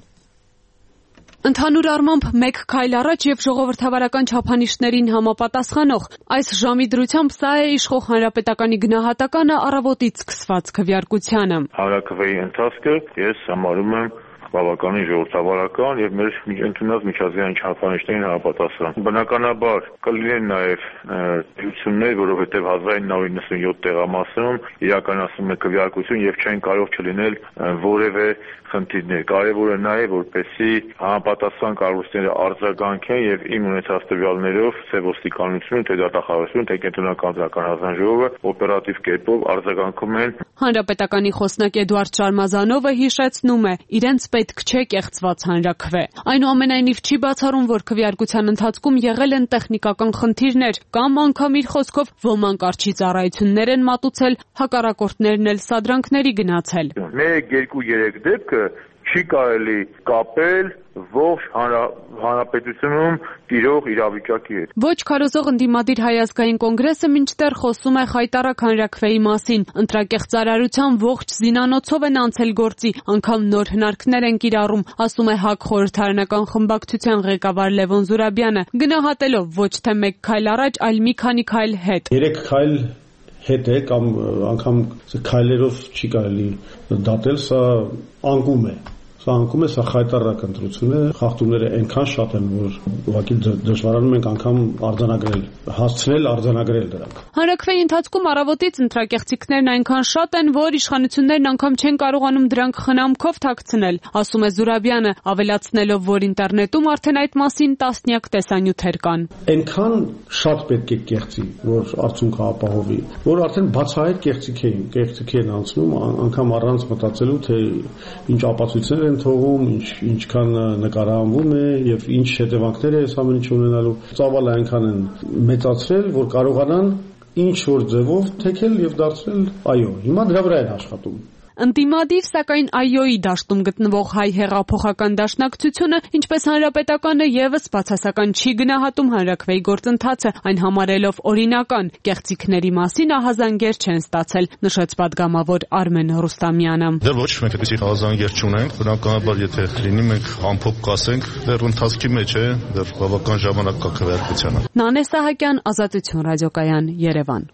Ընդհանուր առմամբ մեկ քայլ առաջ եւ ժողովրդավարական չափանիշներին համապատասխանող այս ժամի դրությամբ սա է իշխող հանրապետականի գնահատականը առավոտից սկսված քվեարկությանը։ Հանրաքվեի ընթացքը ես համարում եմ բավականին ժողովրդավարական եւ մեր ընդունած միջազգային չափանիշներին համապատասխան։ Բնականաբար կլինեն նաեւ դեպքեր, որովհետեւ հազար ինը հարյուր նվսանյոթ տեղամասում իրականացվում է քվեարկություն եւ չեն կարող չլինել որևէ խնդիրներ։ Կարևոր է նաեւ որպեսզի համապատասխան կառույցները արձագանքեն եւ իմ ունեցած տվյալներով ցե ոստիկանությունը, թե դատախազությունը, թե կենտրոնական դրական հանձնաժողովը օպերատիվ կերպով արձագանքում են։ Հանրապետականի խոսնակ Էդուարդ Շարմազանովը հիշեցնում է, իրենց պետք չէ կեղծված հանրաքվե։ Այնուամենայնիվ չի բացառում, որ քվեարկության ընթացքում եղել են տեխնիկական խնդիրներ կամ անգամ իր խոսքով ոմանք արչի ծառայություններ են մատուցել, հակառակորդներն էլ սադրանքների գնացել։ Մեկ, երկու, երեք դեպքը չի կարելի կապել ողջ հանրապետությունում տիրող իրավիճակի հետ։ Ոչ քարոզող ընդդիմադիր Հայ ազգային կոնգրեսը մինչդեռ խոսում է խայտառակ հանրաքվեի մասին։ Ընտրակեղծարարության ողջ զինանոցով են անցել գործի, անգամ նոր հնարքներ են կիրառում, ասում է ՀԱԿ խորհրդարանական խմբակցության ղեկավար Լևոն Զուրաբյանը, գնահատելով ոչ թե մեկ քայլ առաջ, այլ մի քանի քայլ հետ։ Երեք քայլ հետ է կամ անգամ քայլերով չի կարելի դատել, սա անկում է։ Սա անկում է, սա խայտառակ ընտրություն է, խախտումները այնքան շատ են, որ ուղղակի դժվարանում ենք անգամ արձանագրել, հասցնել արձանագրել դրանք։ Հանրաքվեի ընթացքում առավոտից ընտրակեղծիքներն այնքան շատ են, որ իշխանություններն անգամ չեն կարողանում դրանք խնամքով թաքցնել, ասում է Զուրաբյանը, ավելացնելով, որ ինտերնետում արդեն այդ մասին տասնյակ տեսանյութեր կան։ Այնքան շատ պետք է կեղծի, որ արդյունքը ապահովի, որ արդեն բացահայտ կեղծիք էին, կեղծիք են անցնում, անգամ առանց մտածելու, թե ինչ ապացույցներ թողում, ինչ ինչքան նկարահանվում է եւ ինչ հետևանքներ է այս ամեն ինչը ունենալու։ Ծավալը այնքան են մեծացրել, որ կարողանան ինչ որ ձևով թեքել եւ դարձնել այո։ Հիմա դրա վրա են աշխատում։ Ընդդիմադիր, սակայն այոյի դաշտում գտնվող հայ հեղափոխական դաշնակցությունը, ինչպես հանրապետականը եւս բացասական չի գնահատում հանրաքվեի գործընթացը, այն համարելով օրինական, կեղծիքների մասին ահազանգեր չեն ստացել, նշեց պատգամավոր Արմեն Ռուստամյանը։ Դեռ ոչ մենք այդպիսի ահազանգեր չունենք, բնականաբար եթե լինի մենք ամփոփ կասենք, դեռ ընթացքի մեջ է, դեռ բավական ժամանակ կա քվեարկությանը։ Նանե Սահակյան, Ազատություն ռադիոկայան, Երևան։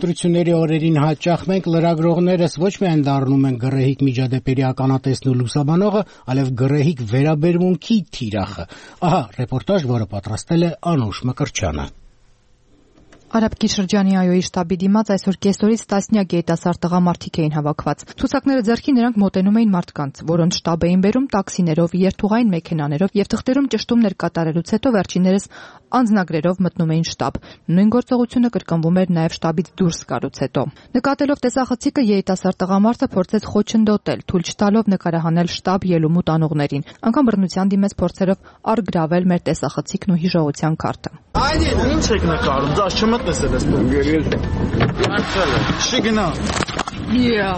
ընտրությունների օրերին հաճախ մենք լրագրողներս ոչ միայն դառնում են գռեհիկ միջադեպերի ականատեսն ու լուսաբանողը, այլև գռեհիկ վերաբերմունքի թիրախը։ Ահա ռեպորտաժ, որը պատրաստել է Անուշ Մկրտչյանը։ Արաբկի շրջանի ԱՅՈ-ի շտաբի դիմաց այսօր կեսօրից տասնյակ երիտասարդ տղամարդիկ էին հավաքված։ Ցուցակները ձեռքին նրանք մոտենում էին մարդկանց, որոնց շտաբ էին բերում տաքսիներով, երթուղային մեքենաներով եւ թղթերում ճշտումներ կատարելուց հետո վերջիններս անձնագրերով մտնում էին շտաբ։ Նույն գործողությունը կրկնվում էր նաեւ շտաբից դուրս գալուց հետո։ Նկատելով տեսախցիկը երիտասարդ տղամարդը փորձեց խոչընդոտել, թույլ չտալով նկարահանել շտաբ ելումու տանողներին, անգամ բռնության դիմեց փորձերով արգրավել մեր տեսախցիկն ու հիշողության քարտը։ Ինչ եք նկարում, դա չմտնես ես բունգերից։ Անցել է։ Չի գնա։ Yeah.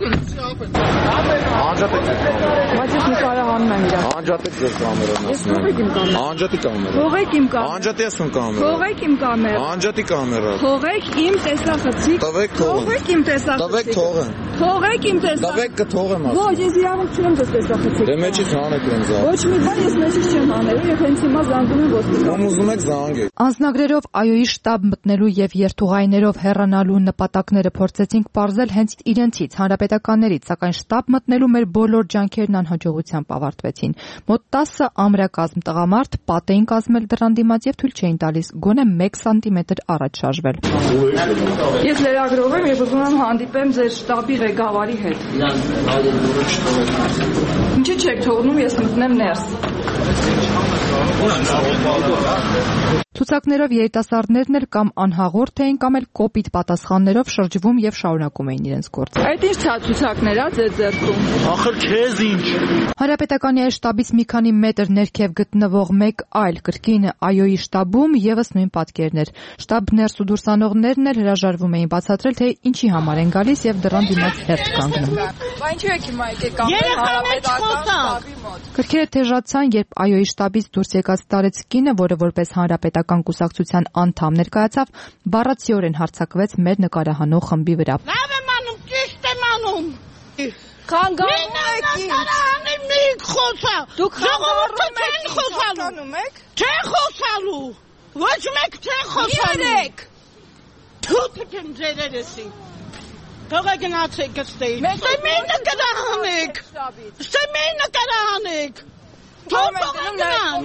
Անջատեք ձեր կամերան։ Բայց ես նկարահանում եմ իրար։ Անջատեք ձեր կամերան։ Ես թողեք իմ կամերան։ Անջատի կամերան։ Թողեք իմ կամերան։ Անջատի ասում կամերան։ Թողեք իմ կամերան։ Անջատի կամերան։ Թողեք իմ տեսախցիկ։ Տվեք թողեմ։ Թողեք իմ տեսախցիկ։ Տվեք թողեմ։ Թողեք իմ տեսախցիկ։ Տվեք կթողեմ ասում։ Ոչ, ես իրավունք չունեմ ձեզ տեսախցիկ։ Դե մեջից հանեք ինձ։ Ոչ մի բան ես մեջից չեմ հանելու, եւ հենց հիմա զանգում եմ ոստիկան։ Ում ուզում եք զանգեք։ Անձնագրերով ԱՅՈ-ի շտաբ մտնելու եւ երթուղայիներով հեռանալու նպատակները փորձեցինք պարզել հենց իրենցից, հանրապետականներից, սակայն շտաբ մտնելու մեր բոլոր ջանքերն անհաջողությամբ ավարտվեցին։ Մոտ տասը ամրակազմ տղամարդ պատ էին կազմել դռան դիմաց եւ թույլ չէին տալիս գոնե մեկ սանտիմետր առաջ շարժվել։ Ես լրագրող եմ եւ ուզում եմ հանդիպեմ ձեր շտաբի ղեկավարի հետ։ Ինչի՞ չեք թողնում ես մտնեմ ներս։ Ցուցակներով երիտասարդներն էլ կամ անհաղորդ էին, կամ էլ կոպիտ պատասխաններով շրջվում եւ շարունակում էին իրենց գործը։ Այդ ինչ ցուցակներ ա ձեր ձեռքում։ Ախր քեզ ինչ։ Հանրապետականի այս շտաբից մի քանի մետր ներքև գտնվող մեկ այլ կրկին ԱՅՈ-ի շտաբում եւս նույն պատկերներ։ Շտաբ ներս ու դուրս անողներն էլ հրաժարվում էին բացատրել, թե ինչի համար են գալիս եւ դռան դիմաց հերթ կանգնում։ Բա ինչու եք հիմա եկեք կանգնել հանրապետական շտաբի մոտ։ Քրքերը թեժացան, երբ ԱՅՈ-ի շտաբից դուրս եկած տարեցկինը, որը որպես հանրապետական կուսակցության անդամ ներկայացավ, բառացիորեն հարձակվեց մեր նկարահանող խմբի վրա։ Լավ եմ անում, ճիշտ եմ անում։ Խանգարում եք ինձ։ Մի խոսա։ Դուք խանգարում եք խոսալու եք։ Չեն խոսալու։ Ոչ մեկ չեն խոսալու։ Ելեք։ Թութ եմ ձերերեսի։ Թողա գնացեք ստեի։ Ստեմին նկարահանեք։ Ստեմին նկարահանեք։ Թողեք գնան։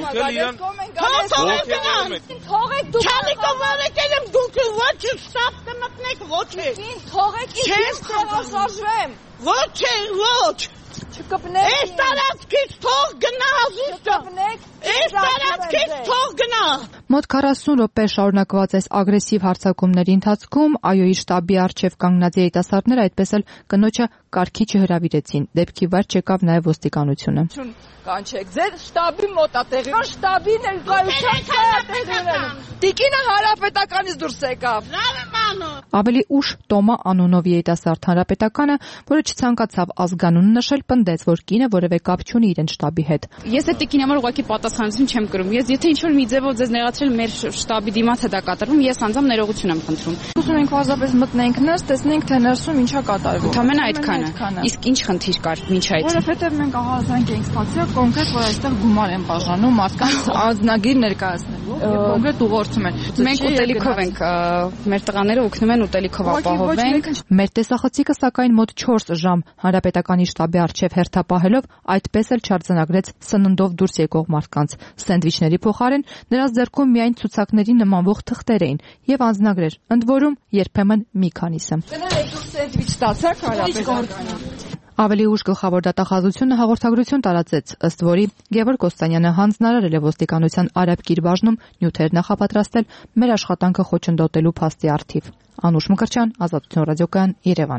Թողեք գնան։ Թողեք դուք։ Չալիկով արեկել եմ դուք ոչ շտապ կմտնեք ոչ է։ Թողեք ինձ շարժվեմ։ Ոչ է, ոչ։ Չկպնեք։ Այս տարածքից թող գնա ազուստը։ Այս տարածքից թող գնա։ Մոտ քառասուն րոպե շարունակված այս ագրեսիվ հարձակումների ընթացքում ԱՅՈ-ի շտաբի առջև կանգնած երիտասարդները այդպես էլ կնոջը կարգի չհրավիրեցին։ Դեպքի վար չեկավ նաև ոստիկանությունը։ Կանչեք, ձեր շտաբի մոտ է տեղի։ Շտաբի ներկայությամբ է տեղի ունենում։ Տիկինը հանրապետականից դուրս եկավ։ Լավ եմ անում։ Ավելի ուշ Տոմա անունով երիտասարդ հանրապետականը, որը չցանկացավ ազգանուն նշել, պնդեց, որ կինը որևէ կապ չունի իրեն շտաբի հետ։ Ես այդ տիկինի համար ուղղակի պատասխանատվություն չեմ կրում։ Ես եթե ինչ-որ մի ձևով ձեզ ներածել մեր շտաբի դիմաց է դա կատարվում, ես անձամբ ներողություն եմ խնդրում։ Ուզում ենք պարզապես մտնենք ներս, տեսնենք թե ներսում ինչա կատարվում։ Ընդամենը այդքանը։ Իսկ ինչ խնդիր կար մինչ այդ։ Որովհետև մենք ահազանգ ենք ստացել կոնկրետ, որ այստեղ գումար են բաժանում մարդկանց անձնագիր ներկայացնելու եւ կոնկրետ ուղղորդում են։ Մենք ուտելիքով ենք, մեր տղաները օգնում են ուտելիքով ապահովենք։ Մեր տեսախցիկը սակայն մոտ չորս ժամ հանրապետականի շտաբի առջև հերթապահելով այդպես էլ չարձանագրեց սննդով դուրս եկող մարդկանց։ Սենդվիչների փոխարեն նրանց ձեռքում միայն ցուցակների նմանվող թղթեր էին եւ անձնագրեր, ընդ որում երբեմն մի քանիսը։ Կներեք, դուք սենդվիչ ստացաք հանրապետականում։ Ավելի ուշ գլխավոր դատախազությունը հաղորդագրություն տարածեց, ըստ որի Գևորգ Կոստանյանը հանձնարարել է ոստիկանության Արաբ Կիրբաժնում նյութեր նախապատրաստել մեր աշխատանքը խոչընդոտելու փաստի առթիվ։ Անուշ Մկրտչյան, Ազատություն ռադիոկայան, Երևան։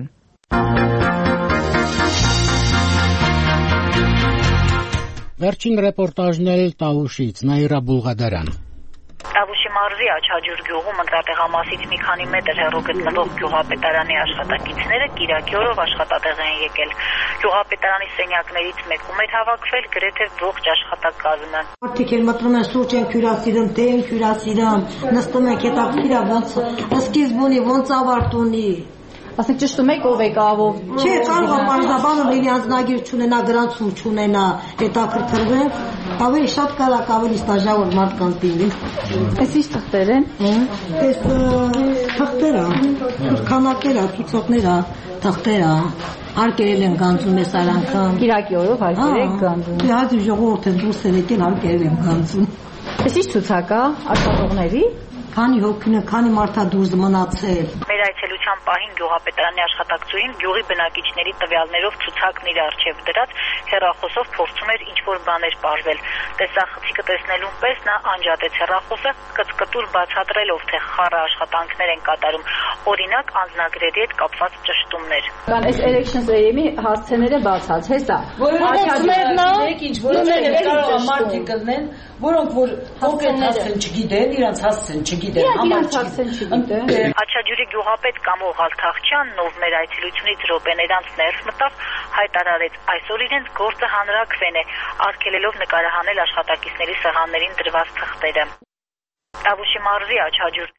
Վերջին ռեպորտաժներ Տավուշից, Նաիրա Բուլղադարյան։ Տավուշի մարզի Աչաջուր գյուղում ընտրատեղամասից մի քանի մետր հեռու գտնվող գյուղապետարանի աշխատակիցները կիրակի օրով աշխատատեղ են եկել։ Գյուղապետարանի սենյակներից մեկում էր հավաքվել գրեթե ողջ աշխատակազմը։ Մարդիկ են մտնում են սուրճ են հյուրասիրում, տե են հյուրասիրում, նստում են հետաքրքիր է ոնց սկիզբ ունի, ոնց ավարտ ունի։ Ասենք ճշտում եք ով է կավով։ Չէ, կարող է մարզաբանը լինի անձնագիր չունենա, գրանցում չունենա, հետաքրքրվեն, ավելի շատ կարող ավելի ստաժավոր մարդկանց դիմի։ Այս ի՞նչ թղթեր են։ Այս թղթերը, քանակերը, ցուցակները, թղթերը, հարկերել են գանձում ես այլ անգամ։ Կիրակի օրով հարկեր եք գանձում։ Իհարկե ժողովուրդը դուրս են եկել հարկերել են գանձում։ Այս ի՞նչ ցուցակ է աշխատողների։ Քանի հոգին, քանի մարդա դուրս մնացել։ Մեր այցելության պահին գյուղապետարանի աշխատակցուհին գյուղի բնակիչների տվյալներով ցուցակն իր առջև դրած հեռախոսով փորձում էր ինչ-որ բաներ պարզել։ Տեսախցիկը տեսնելուն պես նա անջատեց հեռախոսը, կծկտուր բացատրելով, թե խառը աշխատանքներ են կատարում, օրինակ անձնագրերի հետ կապված ճշտումներ։ Կան այս elections area-ի հասցեները բացած, հեսա։ Որովհետև ինչ որոնք կարող է մարդիկ կլնեն, որոնք որ կոնկրետ հասցեն չգիտեն, իրանց հասցեն չգիտեն, համար չգիտեն։ Աչաջուրի գյուղապետ Կամո Ղալթախչյանն, ով մեր այցելությունից րոպեներ անց ներս մտավ, հայտարարեց, այսօր իրենց գործը հանրաքվեն է, արգելելով նկարահանել աշխատակիցների սեղաններին դրված թղթերը։ Տավուշի մարզի Աչաջուր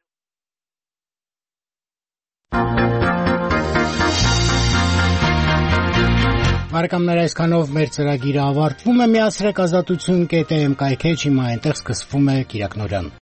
Բարեկամներ, այսքանով մեր ծրագիրը ավարտվում է։ Միացրեք ազատություն կետ էմ կայքեջ, հիմա այնտեղ սկսվում է Կիրակնորյան։